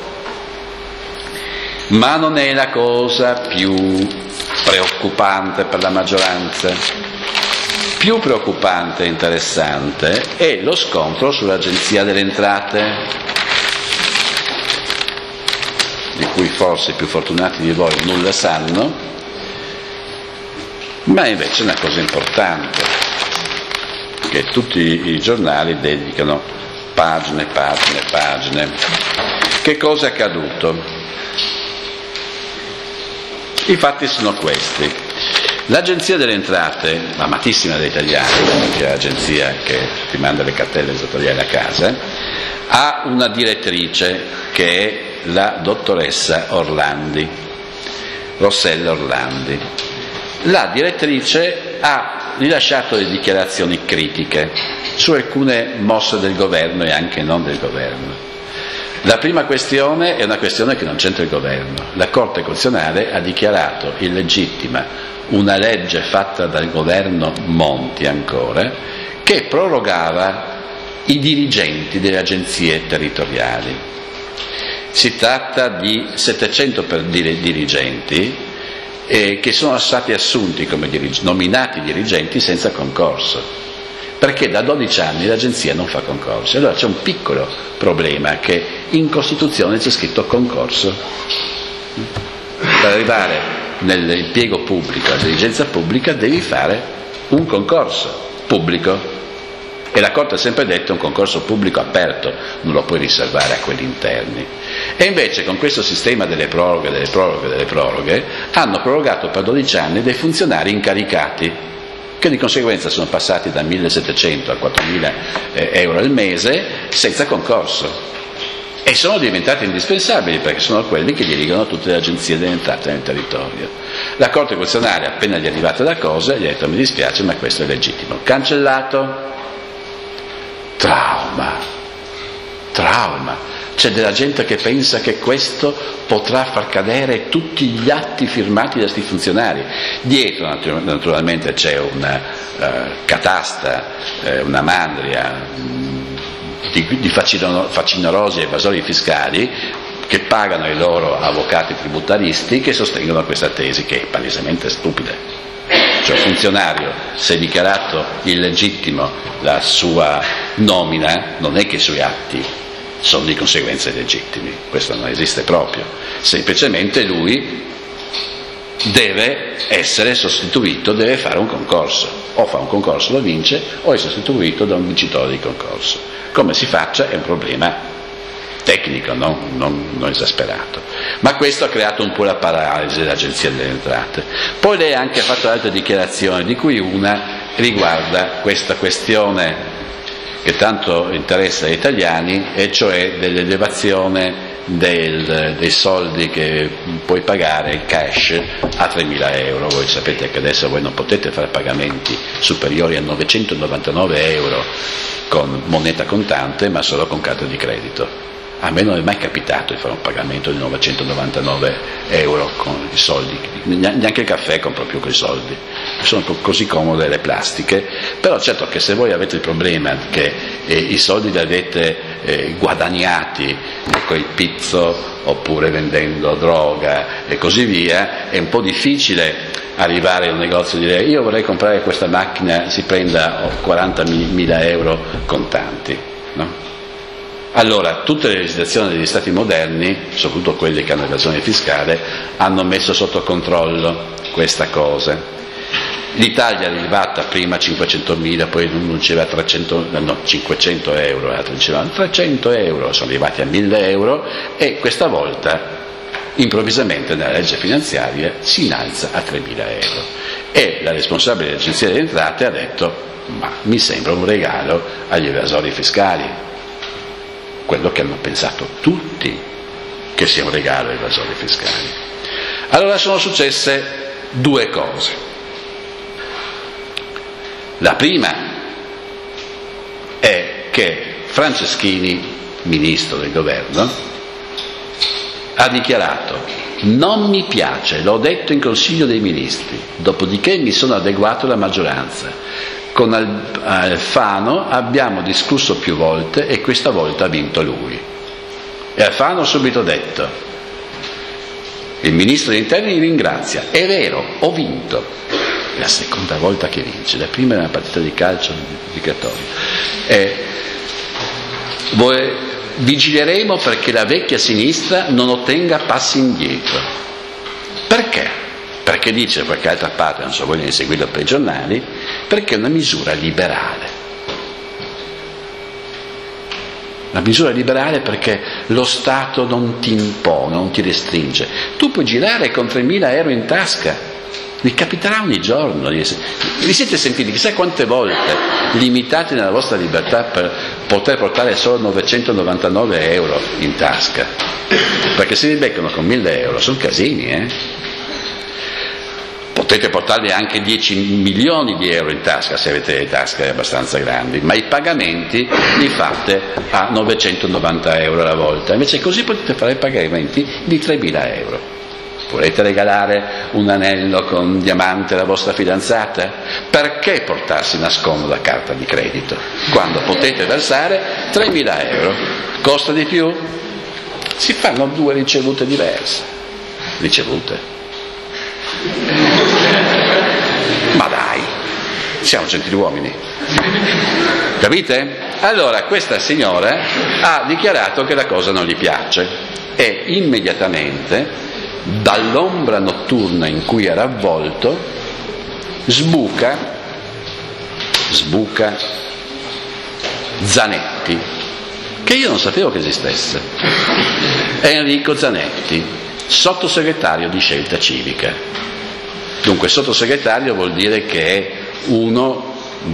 ma non è la cosa più preoccupante per la maggioranza. Più preoccupante e interessante è lo scontro sull'Agenzia delle Entrate, di cui forse i più fortunati di voi nulla sanno, ma invece è una cosa importante, che tutti i giornali dedicano pagine. Che cosa è accaduto? I fatti sono questi. L'Agenzia delle Entrate, amatissima dagli italiani, che è l'agenzia che ti manda le cartelle esattoriali a casa, ha una direttrice che è la dottoressa Orlandi, Rossella Orlandi. La direttrice ha rilasciato delle dichiarazioni critiche su alcune mosse del governo e anche non del governo. La prima questione è una questione che non c'entra il governo. La Corte Costituzionale ha dichiarato illegittima una legge fatta dal governo Monti ancora, che prorogava i dirigenti delle agenzie territoriali. Si tratta di 700 dirigenti che sono stati assunti come nominati dirigenti senza concorso, perché da 12 anni l'agenzia non fa concorso. Allora c'è un piccolo problema, che in Costituzione c'è scritto concorso. Per arrivare nell'impiego pubblico, alla dirigenza pubblica, devi fare un concorso pubblico, e la Corte ha sempre detto un concorso pubblico aperto, non lo puoi riservare a quelli interni. E invece con questo sistema delle proroghe hanno prorogato per 12 anni dei funzionari incaricati, che di conseguenza sono passati da 1.700 a 4.000 euro al mese senza concorso, e sono diventati indispensabili perché sono quelli che dirigono tutte le agenzie delle entrate nel territorio. La Corte Costituzionale, appena gli è arrivata la cosa, gli ha detto: mi dispiace, ma questo è legittimo. Cancellato. Trauma. C'è della gente che pensa che questo potrà far cadere tutti gli atti firmati da questi funzionari. Dietro naturalmente c'è una catasta, una mandria di facinorosi e evasori fiscali che pagano i loro avvocati tributaristi, che sostengono questa tesi, che è palesemente stupida. Cioè, il funzionario, se è dichiarato illegittimo la sua nomina, non è che i suoi atti sono di conseguenza illegittimi, questo non esiste proprio, semplicemente lui deve essere sostituito, deve fare un concorso, o fa un concorso, lo vince, o è sostituito da un vincitore di concorso. Come si faccia è un problema tecnico, non esasperato, ma questo ha creato un po' la paralisi dell'Agenzia delle Entrate. Poi lei ha anche fatto altre dichiarazioni, di cui una riguarda questa questione che tanto interessa agli italiani, e cioè dell'elevazione dei soldi che puoi pagare cash a 3.000 euro. Voi sapete che adesso voi non potete fare pagamenti superiori a 999 euro con moneta contante, ma solo con carta di credito. A me non è mai capitato di fare un pagamento di 999 euro con i soldi, neanche il caffè compro più con i soldi, sono così comode le plastiche. Però certo che se voi avete il problema che i soldi li avete guadagnati con il pizzo oppure vendendo droga e così via, è un po' difficile arrivare a un negozio e dire: io vorrei comprare questa macchina, si prenda 40.000 euro contanti, no? Allora, tutte le legislazioni degli Stati moderni, soprattutto quelli che hanno evasione fiscale, hanno messo sotto controllo questa cosa. L'Italia è arrivata prima a 500.000, poi non diceva 500 euro, altri dicevano 300 euro, sono arrivati a 1.000 euro, e questa volta improvvisamente nella legge finanziaria si innalza a 3.000 euro. E la responsabile dell'Agenzia delle Entrate ha detto: ma mi sembra un regalo agli evasori fiscali. Quello che hanno pensato tutti, che sia un regalo ai evasori fiscali. Allora sono successe due cose. La prima è che Franceschini, ministro del governo, ha dichiarato: non mi piace, l'ho detto in Consiglio dei Ministri, dopodiché mi sono adeguato alla maggioranza. Con Alfano abbiamo discusso più volte e questa volta ha vinto lui. E Alfano ha subito detto: il ministro degli interni ringrazia, è vero, ho vinto. È la seconda volta che vince, la prima è una partita di calcio obbligatorio. Vigileremo perché la vecchia sinistra non ottenga passi indietro. Perché? Perché dice, qualche altra parte, non so, vogliono seguirlo per i giornali, perché è una misura liberale. Una misura liberale perché lo Stato non ti impone, non ti restringe. Tu puoi girare con 3.000 euro in tasca, vi capiterà ogni giorno. Vi siete sentiti chissà quante volte limitati nella vostra libertà per poter portare solo 999 euro in tasca? Perché se vi beccano con 1.000 euro sono casini, Potete portarvi anche 10 milioni di euro in tasca se avete le tasche abbastanza grandi, ma i pagamenti li fate a 990 euro alla volta. Invece così potete fare pagamenti di 3.000 euro. Volete regalare un anello con un diamante alla vostra fidanzata? Perché portarsi una scomoda carta di credito quando potete versare 3.000 euro? Costa di più? Si fanno 2 ricevute diverse. Ricevute. Ma dai, siamo gentiluomini. Capite? Allora questa signora ha dichiarato che la cosa non gli piace e immediatamente dall'ombra notturna in cui era avvolto sbuca Zanetti, che io non sapevo che esistesse. Enrico Zanetti, sottosegretario di Scelta Civica. Dunque sottosegretario vuol dire che è uno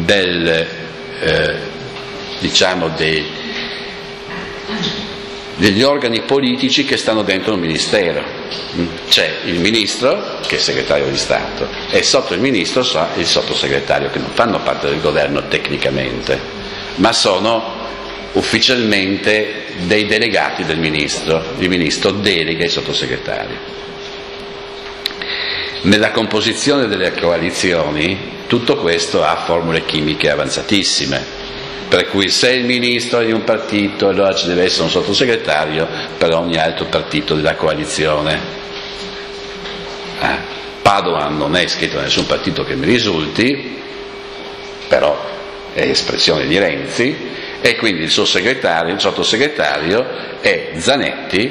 degli organi politici che stanno dentro un ministero. C'è il ministro, che è segretario di Stato, e sotto il ministro c'è il sottosegretario, che non fanno parte del governo tecnicamente, ma sono ufficialmente dei delegati del ministro. Il ministro delega i sottosegretari. Nella composizione delle coalizioni tutto questo ha formule chimiche avanzatissime, per cui se il ministro è di un partito allora ci deve essere un sottosegretario per ogni altro partito della coalizione. Padoan non è iscritto a nessun partito che mi risulti, però è espressione di Renzi, e quindi il suo segretario, il sottosegretario è Zanetti,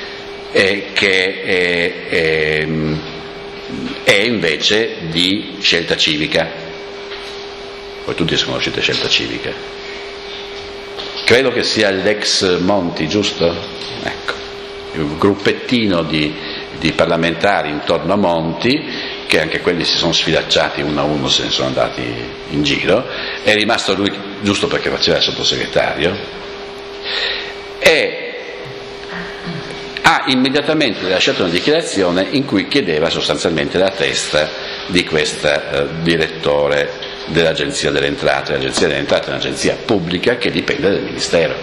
che è invece di Scelta Civica. Voi tutti conoscete Scelta Civica. Credo che sia l'ex Monti, giusto? Ecco, un gruppettino di parlamentari intorno a Monti, che anche quelli si sono sfilacciati uno a uno, se ne sono andati in giro. È rimasto lui giusto perché faceva il sottosegretario, e ha immediatamente rilasciato una dichiarazione in cui chiedeva sostanzialmente la testa di questa direttore dell'Agenzia delle Entrate. L'Agenzia delle Entrate è un'agenzia pubblica che dipende dal Ministero.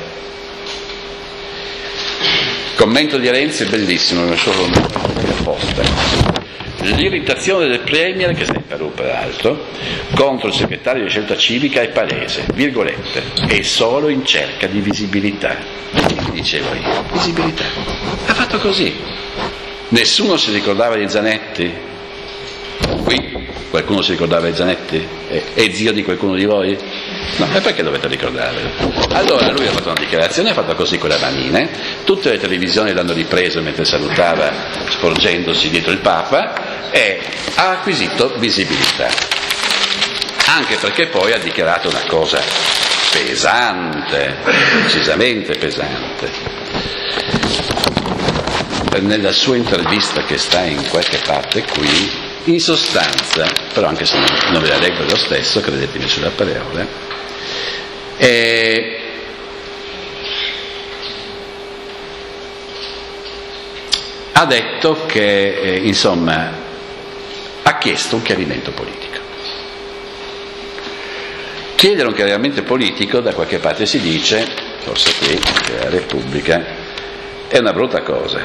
Commento di Renzi è bellissimo, non è solo apposta. L'irritazione del Premier, che sta in Perù peraltro, contro il segretario di Scelta Civica è palese, virgolette, è solo in cerca di visibilità. Che dicevo io? Visibilità. Ha fatto così. Nessuno si ricordava di Zanetti? Qui qualcuno si ricordava di Zanetti? È zio di qualcuno di voi? No, e perché dovete ricordarvelo? Allora lui ha fatto una dichiarazione, ha fatto così con le manine, tutte le televisioni l'hanno ripreso mentre salutava sporgendosi dietro il Papa, e ha acquisito visibilità, anche perché poi ha dichiarato una cosa pesante, decisamente pesante. Nella sua intervista, che sta in qualche parte qui, in sostanza, però anche se non ve la leggo lo stesso, credetemi sulle parole, ha detto che insomma ha chiesto un chiarimento politico. Chiedere un chiarimento politico, da qualche parte si dice, forse qui, la Repubblica, è una brutta cosa,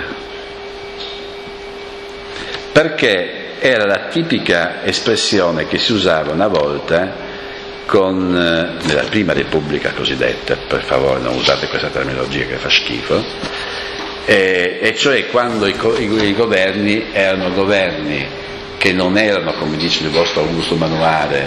perché era la tipica espressione che si usava una volta nella prima Repubblica cosiddetta, per favore non usate questa terminologia che fa schifo, e cioè quando i governi erano governi che non erano, come dice il vostro Augusto Manuale,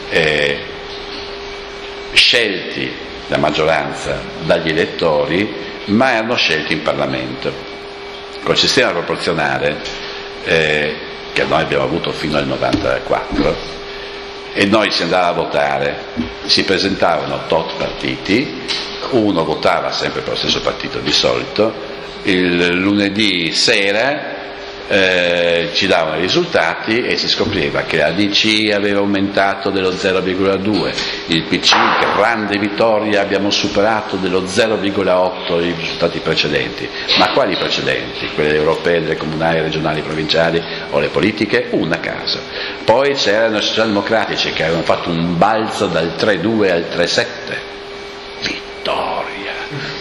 scelti da maggioranza dagli elettori, ma erano scelti in Parlamento. Col sistema proporzionale che noi abbiamo avuto fino al 94, e noi si andava a votare, si presentavano tot partiti, uno votava sempre per lo stesso partito di solito, il lunedì sera ci davano i risultati e si scopriva che la DC aveva aumentato dello 0,2, il PC, grande vittoria, abbiamo superato dello 0,8 i risultati precedenti. Ma quali precedenti? Quelle europee, delle comunali, regionali, provinciali o le politiche? Una a caso. Poi c'erano i socialdemocratici che avevano fatto un balzo dal 3,2 al 3,7. Vittoria!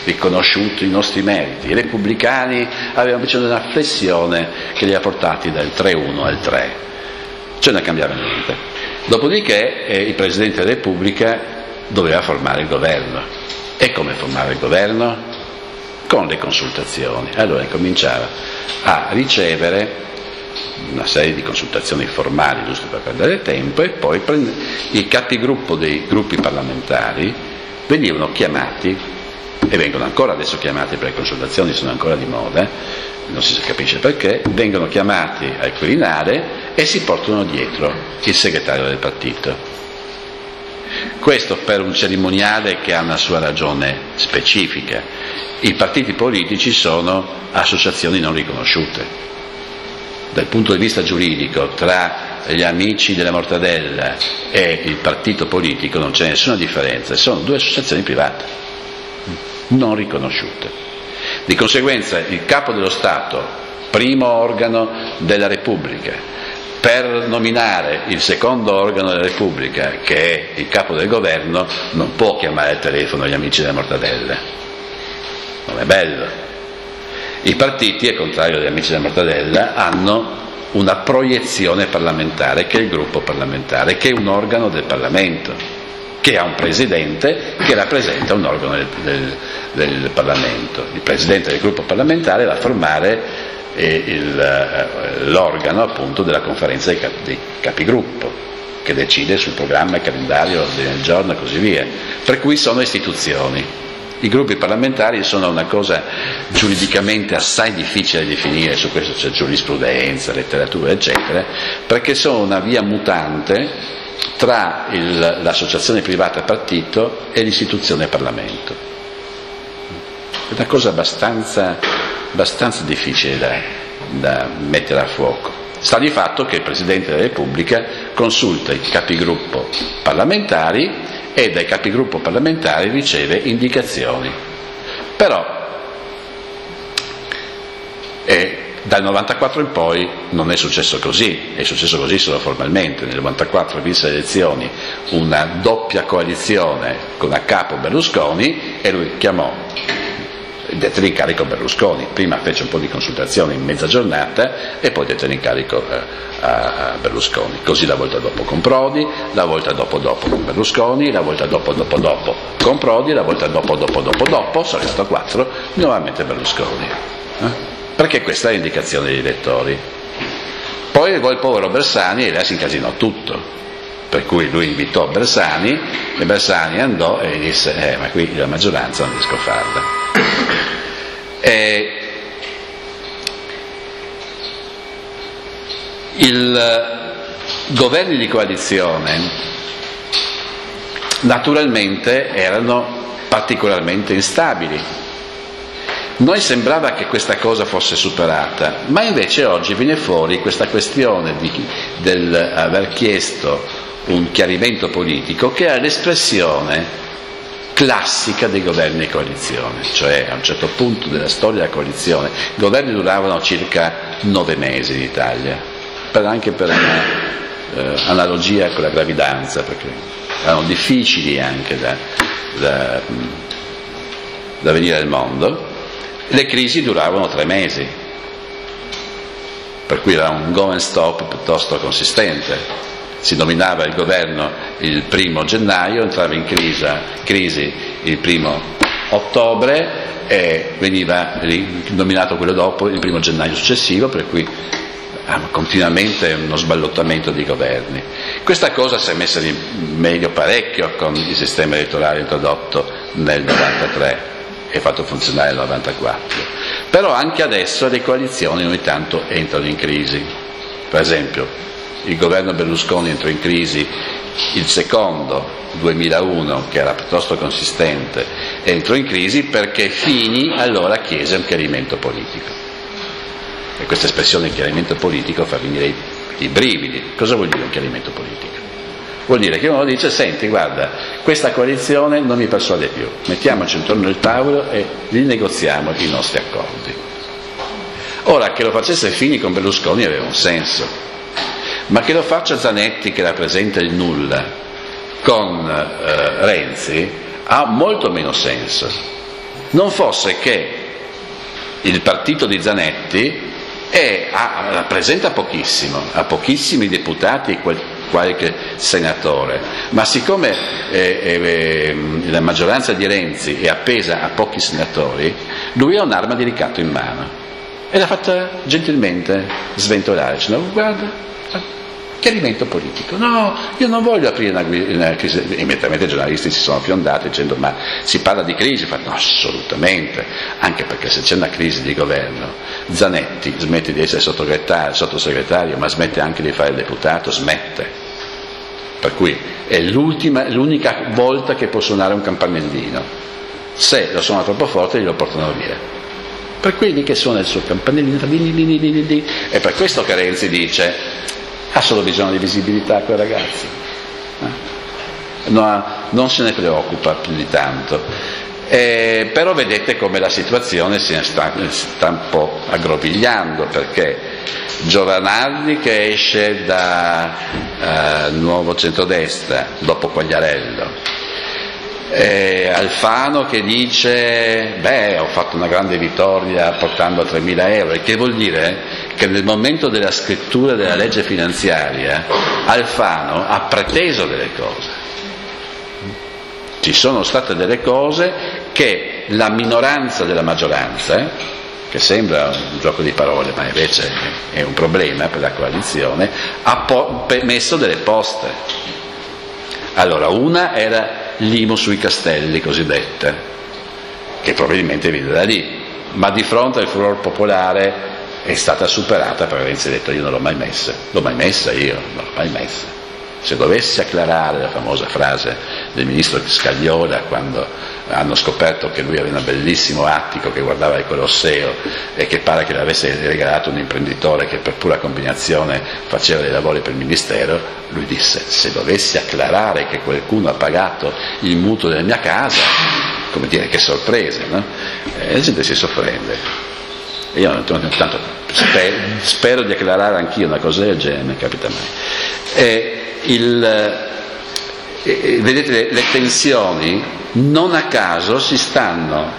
riconosciuti i nostri meriti. I repubblicani avevano bisogno di una flessione che li ha portati dal 3-1 al 3, cioè non cambiava niente. Dopodiché il Presidente della Repubblica doveva formare il governo. E come formare il governo? Con le consultazioni. Allora cominciava a ricevere una serie di consultazioni formali, giusto per perdere tempo, e poi i capigruppo dei gruppi parlamentari venivano chiamati, e vengono ancora adesso chiamati, perché le consultazioni sono ancora di moda, non si capisce perché, vengono chiamati al Quirinale e si portano dietro il segretario del partito. Questo per un cerimoniale che ha una sua ragione specifica. I partiti politici sono associazioni non riconosciute. Dal punto di vista giuridico, tra gli amici della mortadella e il partito politico non c'è nessuna differenza, sono due associazioni private, non riconosciute. Di conseguenza il Capo dello Stato, primo organo della Repubblica, per nominare il secondo organo della Repubblica, che è il Capo del Governo, non può chiamare al telefono gli amici della mortadella. Non è bello. I partiti, al contrario degli amici della mortadella, hanno una proiezione parlamentare, che è il gruppo parlamentare, che è un organo del Parlamento, che ha un presidente che rappresenta un organo del Parlamento. Il presidente del gruppo parlamentare va a formare l'organo appunto della conferenza dei capigruppo, che decide sul programma, il calendario, l'ordine del giorno e così via, per cui sono istituzioni. I gruppi parlamentari sono una cosa giuridicamente assai difficile da definire, su questo c'è giurisprudenza, letteratura eccetera, perché sono una via mutante tra l'associazione privata partito e l'istituzione Parlamento. È una cosa abbastanza difficile da mettere a fuoco. Sta di fatto che il Presidente della Repubblica consulta i capigruppo parlamentari e dai capigruppo parlamentari riceve indicazioni. Però dal 94 in poi non è successo così, è successo così solo formalmente. Nel 94 vinse le elezioni una doppia coalizione con a capo Berlusconi e lui chiamò, dette l'incarico Berlusconi, prima fece un po' di consultazioni in mezza giornata e poi dette l'incarico a Berlusconi, così la volta dopo con Prodi, la volta dopo con Berlusconi, la volta dopo con Prodi, la volta dopo, sono arrivato a 4, nuovamente Berlusconi, perché questa è l'indicazione degli elettori. Poi arrivò il povero Bersani e là si incasinò tutto, per cui lui invitò Bersani e Bersani andò e disse ma qui la maggioranza non riesco a farla. I governi di coalizione naturalmente erano particolarmente instabili. Noi sembrava che questa cosa fosse superata, ma invece oggi viene fuori questa questione del aver chiesto un chiarimento politico che è l'espressione classica dei governi di coalizione, cioè a un certo punto della storia della coalizione i governi duravano circa 9 mesi in Italia, anche per una analogia con la gravidanza, perché erano difficili anche da venire al mondo. Le crisi duravano 3 mesi, per cui era un go and stop piuttosto consistente. Si nominava il governo il 1° gennaio, entrava in crisi il 1° ottobre e veniva nominato quello dopo il 1° gennaio successivo, per cui continuamente uno sballottamento di governi. Questa cosa si è messa meglio parecchio con il sistema elettorale introdotto nel 93 e fatto funzionare nel 94. Però anche adesso le coalizioni ogni tanto entrano in crisi. Per esempio il governo Berlusconi entrò in crisi il secondo 2001, che era piuttosto consistente, entrò in crisi perché Fini allora chiese un chiarimento politico. E questa espressione chiarimento politico fa venire i brividi. Cosa vuol dire un chiarimento politico? Vuol dire che uno dice: senti, guarda, questa coalizione non mi persuade più, mettiamoci intorno al tavolo e rinegoziamo i nostri accordi. Ora, che lo facesse Fini con Berlusconi aveva un senso, ma che lo faccia Zanetti, che rappresenta il nulla, con Renzi ha molto meno senso, non fosse che il partito di Zanetti rappresenta pochissimo, ha pochissimi deputati e qualche senatore, ma siccome la maggioranza di Renzi è appesa a pochi senatori, lui ha un'arma di ricatto in mano e l'ha fatta gentilmente sventolare, dicendo: guarda, chiarimento politico, no, io non voglio aprire una crisi. Immediatamente i giornalisti si sono fiondati dicendo: ma si parla di crisi? No, assolutamente, anche perché se c'è una crisi di governo, Zanetti smette di essere sottosegretario, ma smette anche di fare il deputato, smette, per cui è l'unica volta che può suonare un campanellino. Se lo suona troppo forte glielo portano via, per cui lì che suona il suo campanellino, è per questo che Renzi dice: ha solo bisogno di visibilità quel ragazzo, non se ne preoccupa più di tanto. Però vedete come la situazione si sta un po' aggrovigliando, perché Giovanardi che esce da Nuovo Centrodestra dopo Quagliarello, Alfano che dice: ho fatto una grande vittoria portando a 3.000 euro, e che vuol dire che nel momento della scrittura della legge finanziaria Alfano ha preteso delle cose, ci sono state delle cose che la minoranza della maggioranza, che sembra un gioco di parole ma invece è un problema per la coalizione, ha messo delle poste. Allora, una era l'IMU sui castelli cosiddetta, che probabilmente viene da lì, ma di fronte al furore popolare è stata superata, perché Renzi ha detto: io non l'ho mai messa, Se dovessi acclarare la famosa frase del ministro Scagliola quando hanno scoperto che lui aveva un bellissimo attico che guardava il Colosseo e che pare che l'avesse regalato un imprenditore che per pura combinazione faceva dei lavori per il ministero, lui disse: se dovessi acclarare che qualcuno ha pagato il mutuo della mia casa, come dire, che sorpresa, no? La gente si sorprende. Io tanto spero di acclarare anch'io una cosa del genere, non capita mai. Vedete, le tensioni non a caso stanno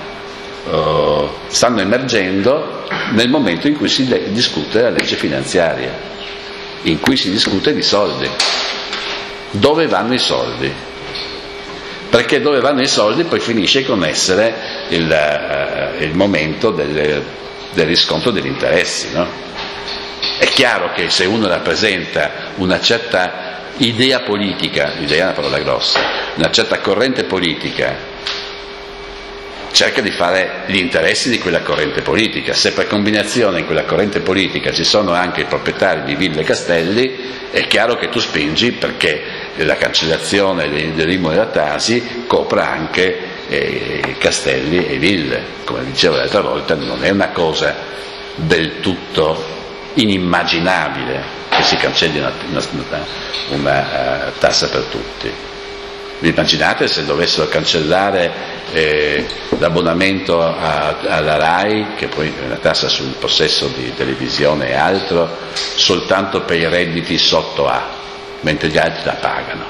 emergendo nel momento in cui si discute la legge finanziaria, in cui si discute di soldi. Dove vanno i soldi? Perché dove vanno i soldi poi finisce con essere il momento del riscontro degli interessi, no? È chiaro che se uno rappresenta una certa idea politica, idea è una parola grossa, una certa corrente politica, cerca di fare gli interessi di quella corrente politica. Se per combinazione in quella corrente politica ci sono anche i proprietari di ville e castelli, è chiaro che tu spingi perché la cancellazione dell'IMU e della Tasi copra anche castelli e ville. Come dicevo l'altra volta, non è una cosa del tutto inimmaginabile che si cancelli una tassa per tutti. Vi immaginate se dovessero cancellare l'abbonamento alla RAI, che poi è una tassa sul possesso di televisione e altro, soltanto per i redditi sotto A, mentre gli altri la pagano?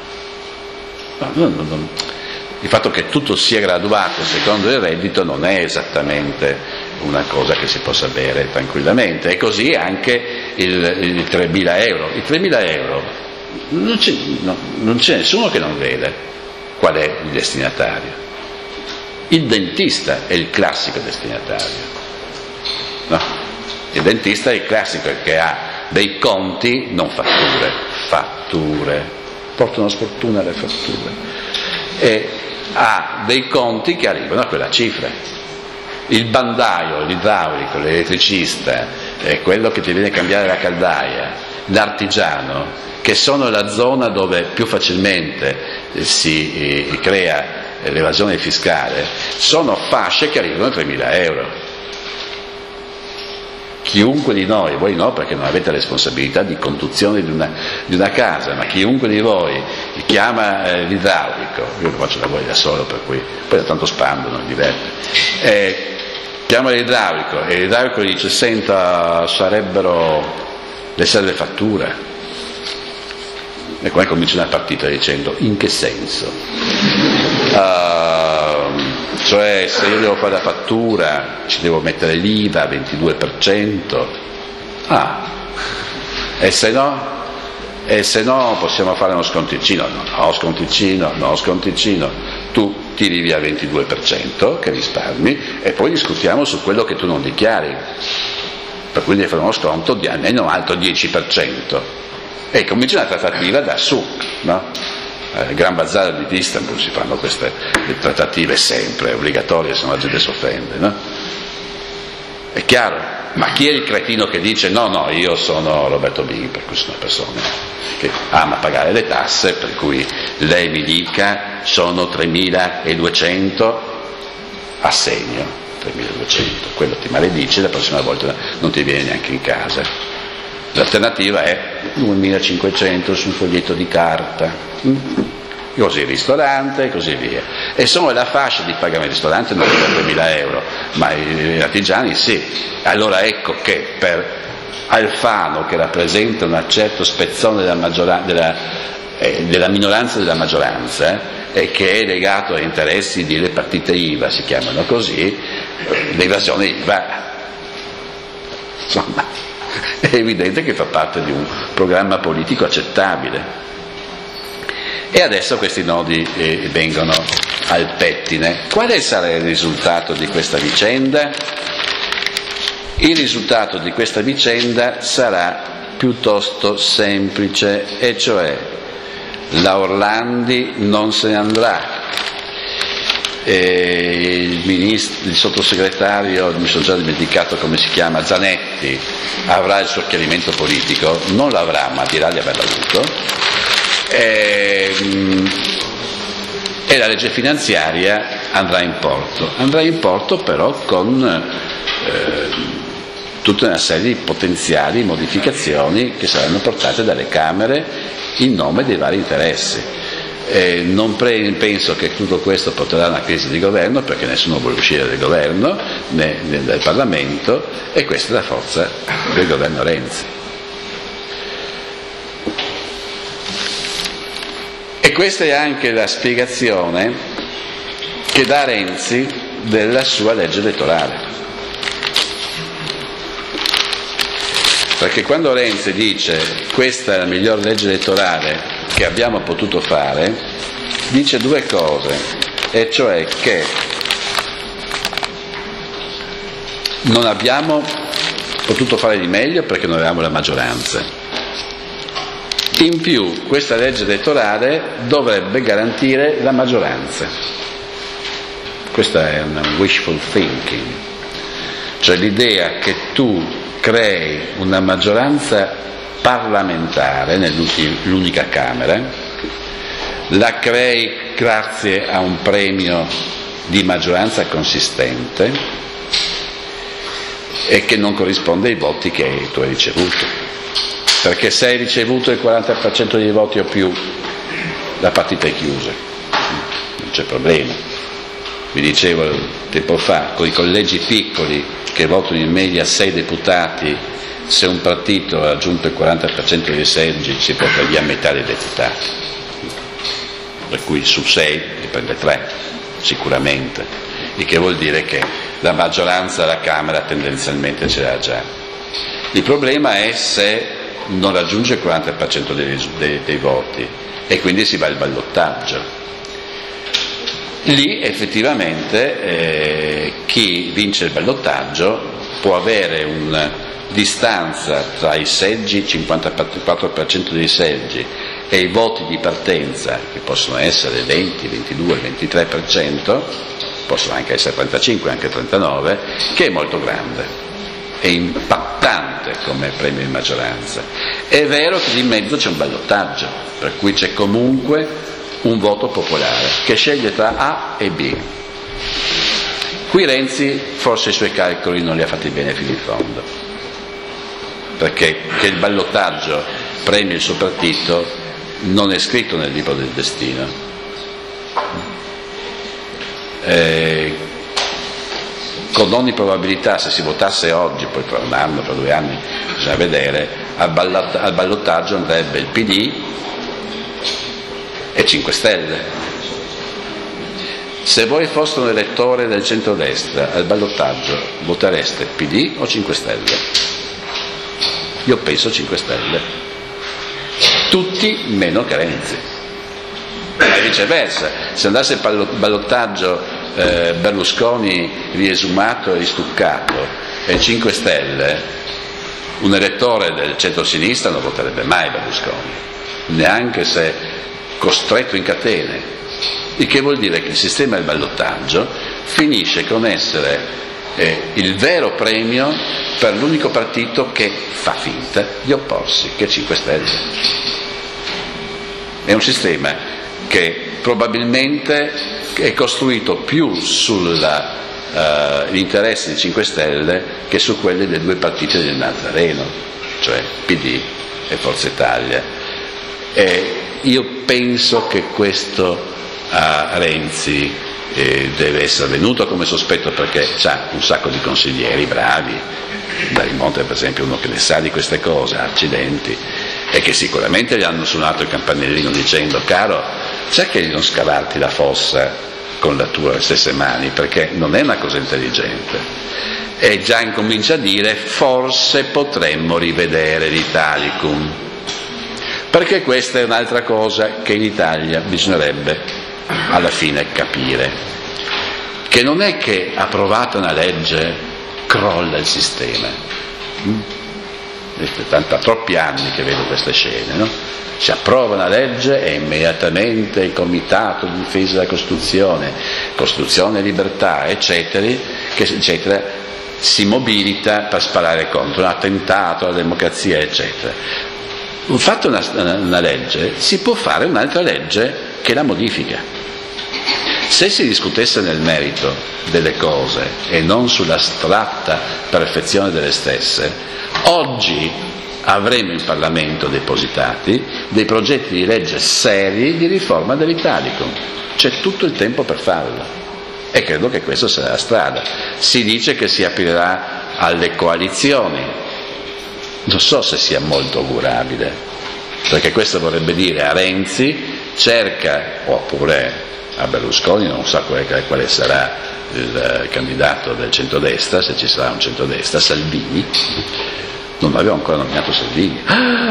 Il fatto che tutto sia graduato secondo il reddito non è esattamente una cosa che si possa bere tranquillamente. E così anche il 3.000 euro. I 3.000 euro non c'è nessuno che non vede qual è il destinatario. Il dentista è il classico destinatario, no? Il dentista è il classico che ha dei conti, non fatture, portano sfortuna le fatture, e ha dei conti che arrivano a quella cifra. Il bandaio, l'idraulico, l'elettricista, quello che ti viene a cambiare la caldaia, l'artigiano, che sono la zona dove più facilmente si crea l'evasione fiscale, sono fasce che arrivano a 3.000 euro. Chiunque di noi, voi no perché non avete responsabilità di conduzione di una casa, ma chiunque di voi chiama l'idraulico, io lo faccio lavori da solo, per cui poi tanto spando, non mi diverte, chiama l'idraulico e l'idraulico dice: senta, le serve fattura. E qua comincia una partita dicendo: in che senso? Cioè, se io devo fare la fattura ci devo mettere l'IVA 22%, e se no possiamo fare uno sconticino. No, sconticino, tu tiri via 22% che risparmi e poi discutiamo su quello che tu non dichiari, per cui devi fare uno sconto di almeno un altro 10%, e comincia una trattativa da su, no? Gran Bazar di Istanbul si fanno queste trattative sempre, obbligatorie, se no la gente si offende, no? È chiaro? Ma chi è il cretino che dice no, io sono Roberto Bini, per cui sono una persona che ama pagare le tasse, per cui lei mi dica sono 3.200 assegno, 3.200, quello ti maledice, la prossima volta non ti viene neanche in casa. L'alternativa è 2.500 sul foglietto di carta, così il ristorante e così via. E sono la fascia di pagamento, il ristorante non è 3.000 euro, ma gli artigiani sì. Allora ecco che per Alfano, che rappresenta una certa spezzone della minoranza della maggioranza, e che è legato a interessi delle partite IVA, si chiamano così, l'evasione IVA, insomma, è evidente che fa parte di un programma politico accettabile. E adesso questi nodi vengono al pettine. Quale sarà il risultato di questa vicenda? Il risultato di questa vicenda sarà piuttosto semplice, e cioè la Orlandi non se ne andrà. Il sottosegretario, mi sono già dimenticato come si chiama, Zanetti, avrà il suo chiarimento politico, non l'avrà, ma dirà di averlo avuto, e la legge finanziaria andrà in porto però con tutta una serie di potenziali modificazioni che saranno portate dalle Camere in nome dei vari interessi. Non penso che tutto questo porterà a una crisi di governo, perché nessuno vuole uscire dal governo né dal Parlamento, e questa è la forza del governo Renzi. E questa è anche la spiegazione che dà Renzi della sua legge elettorale. Perché quando Renzi dice questa è la miglior legge elettorale che abbiamo potuto fare, dice due cose, e cioè che non abbiamo potuto fare di meglio perché non avevamo la maggioranza. In più, questa legge elettorale dovrebbe garantire la maggioranza. Questa è un wishful thinking, cioè l'idea che tu crei una maggioranza parlamentare nell'unica Camera, la crei grazie a un premio di maggioranza consistente e che non corrisponde ai voti che tu hai ricevuto, perché se hai ricevuto il 40% dei voti o più la partita è chiusa, non c'è problema. Vi dicevo tempo fa, con i collegi piccoli che votano in media 6 deputati, se un partito ha raggiunto il 40% dei seggi si porta via metà dei deputati, per cui su 6 ne prende 3 sicuramente, il che vuol dire che la maggioranza alla Camera tendenzialmente ce l'ha già. Il problema è se non raggiunge il 40% dei voti e quindi si va al ballottaggio. Lì effettivamente chi vince il ballottaggio può avere una distanza tra i seggi, il 54% dei seggi, e i voti di partenza, che possono essere 20, 22, 23%, possono anche essere 35, anche 39, che è molto grande, è impattante come premio di maggioranza. È vero che di mezzo c'è un ballottaggio, per cui c'è comunque un voto popolare che sceglie tra A e B. Qui Renzi forse i suoi calcoli non li ha fatti bene fino in fondo, perché che il ballottaggio premi il suo partito non è scritto nel libro del destino. Con ogni probabilità, se si votasse oggi, poi per un anno, per 2 anni, bisogna vedere, al ballottaggio andrebbe il PD e 5 Stelle. Se voi foste un elettore del centrodestra al ballottaggio, votereste PD o 5 Stelle? Io penso 5 Stelle. Tutti meno che Renzi. E viceversa, se andasse al ballottaggio Berlusconi riesumato e ristuccato e 5 Stelle, un elettore del centro-sinistra non voterebbe mai Berlusconi, neanche se costretto in catene. Il che vuol dire che il sistema del ballottaggio finisce con essere il vero premio per l'unico partito che fa finta di opporsi, che è 5 Stelle. È un sistema che probabilmente è costruito più sugli interessi di 5 Stelle che su quelli dei due partiti del Nazareno, cioè PD e Forza Italia. E io penso che questo a Renzi deve essere venuto come sospetto, perché ha un sacco di consiglieri bravi. Darimonte per esempio, uno che ne sa di queste cose, accidenti, e che sicuramente gli hanno suonato il campanellino dicendo: caro, cerca di non scavarti la fossa con le tue stesse mani, perché non è una cosa intelligente. E già incomincia a dire: forse potremmo rivedere l'Italicum, perché questa è un'altra cosa che in Italia bisognerebbe alla fine capire, che non è che approvata una legge crolla il sistema. Da troppi anni che vedo queste scene, no? Si approva una legge e immediatamente il Comitato di difesa della Costituzione e libertà, eccetera, si mobilita per sparare contro un attentato alla democrazia, eccetera. Fatta una legge, si può fare un'altra legge che la modifica. Se si discutesse nel merito delle cose e non sull'astratta perfezione delle stesse, oggi avremo in Parlamento depositati dei progetti di legge seri di riforma dell'Italicum. C'è tutto il tempo per farlo e credo che questa sarà la strada. Si dice che si aprirà alle coalizioni. Non so se sia molto augurabile, perché questo vorrebbe dire a Renzi cerca, oppure a Berlusconi, non so quale sarà il candidato del centrodestra, se ci sarà un centrodestra, Salvini. Non avevo ancora nominato Salvini.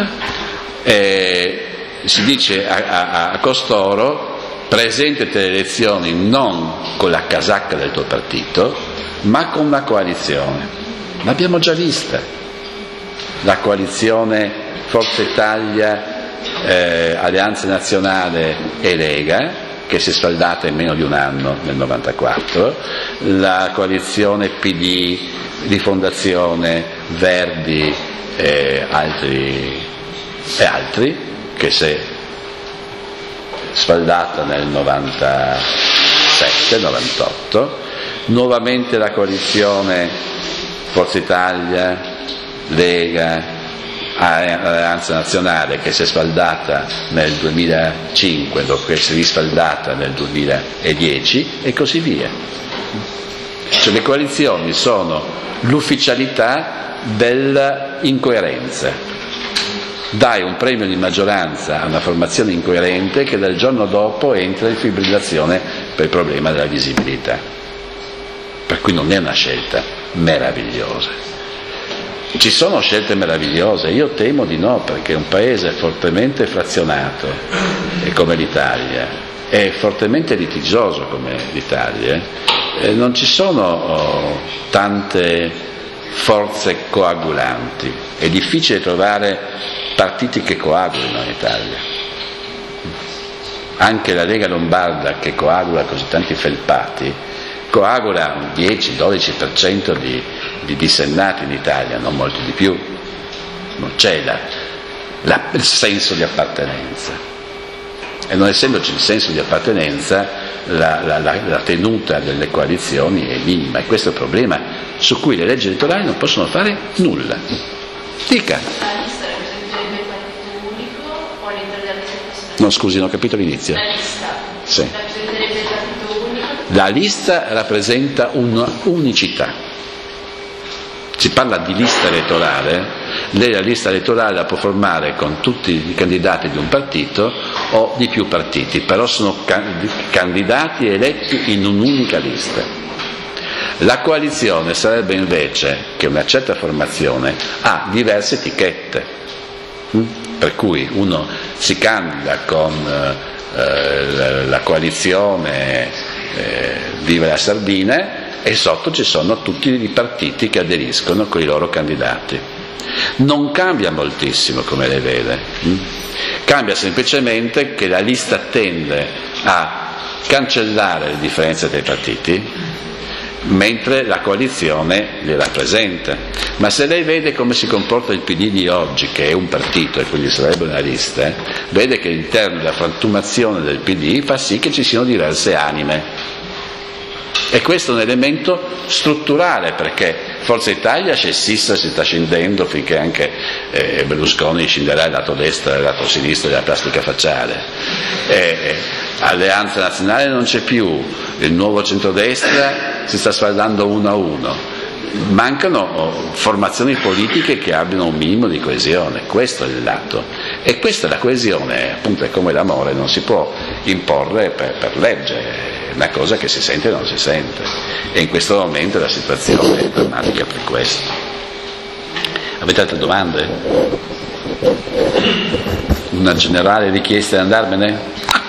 Si dice a costoro: presentate alle elezioni non con la casacca del tuo partito, ma con una coalizione. L'abbiamo già vista, la coalizione Forza Italia, Alleanza Nazionale e Lega, che si è sfaldata in meno di un anno, nel 94, la coalizione PD, Rifondazione, Verdi e altri, che si è sfaldata nel 97-98, nuovamente la coalizione Forza Italia, Lega, Alleanza Nazionale, che si è sfaldata nel 2005, dopo che si è risfaldata nel 2010, e così via. Cioè, le coalizioni sono l'ufficialità dell'incoerenza. Dai un premio di maggioranza a una formazione incoerente che dal giorno dopo entra in fibrillazione per il problema della visibilità. Per cui non è una scelta meravigliosa. Ci sono scelte meravigliose? Io temo di no, perché un paese fortemente frazionato come l'Italia, è fortemente litigioso come l'Italia, non ci sono tante forze coagulanti, è difficile trovare partiti che coagulino in Italia. Anche la Lega Lombarda, che coagula così tanti felpati, coagula un 10-12% di dissennati in Italia, non molti di più. Non c'è il senso di appartenenza, e non essendoci il senso di appartenenza la tenuta delle coalizioni è minima, e questo è il problema su cui le leggi elettorali non possono fare nulla. Dica. La lista rappresenterebbe il partito unico o all'interno della lista? No, scusi, non ho capito l'inizio. La lista sì. Rappresenterebbe il partito unico? La lista rappresenta un'unicità. Si parla di lista elettorale, lei la lista elettorale la può formare con tutti i candidati di un partito o di più partiti, però sono candidati eletti in un'unica lista. La coalizione sarebbe invece che una certa formazione ha diverse etichette, per cui uno si candida con la coalizione Viva la Sardine e sotto ci sono tutti i partiti che aderiscono con i loro candidati. Non cambia moltissimo, come lei vede, cambia semplicemente che la lista tende a cancellare le differenze tra i partiti, mentre la coalizione li rappresenta. Ma se lei vede come si comporta il PD di oggi, che è un partito e quindi sarebbe una lista, vede che all'interno della frantumazione del PD fa sì che ci siano diverse anime. E questo è un elemento strutturale, perché Forza Italia c'è Sissa, si sta scendendo finché anche Berlusconi scenderà dal lato destra e dal lato sinistro della plastica facciale. Alleanza Nazionale non c'è più, il nuovo centrodestra si sta sfaldando uno a uno. Mancano formazioni politiche che abbiano un minimo di coesione, questo è il lato. E questa è la coesione, appunto, è come l'amore, non si può imporre per legge, è una cosa che si sente o non si sente. E in questo momento la situazione è drammatica per questo. Avete altre domande? Una generale richiesta di andarmene?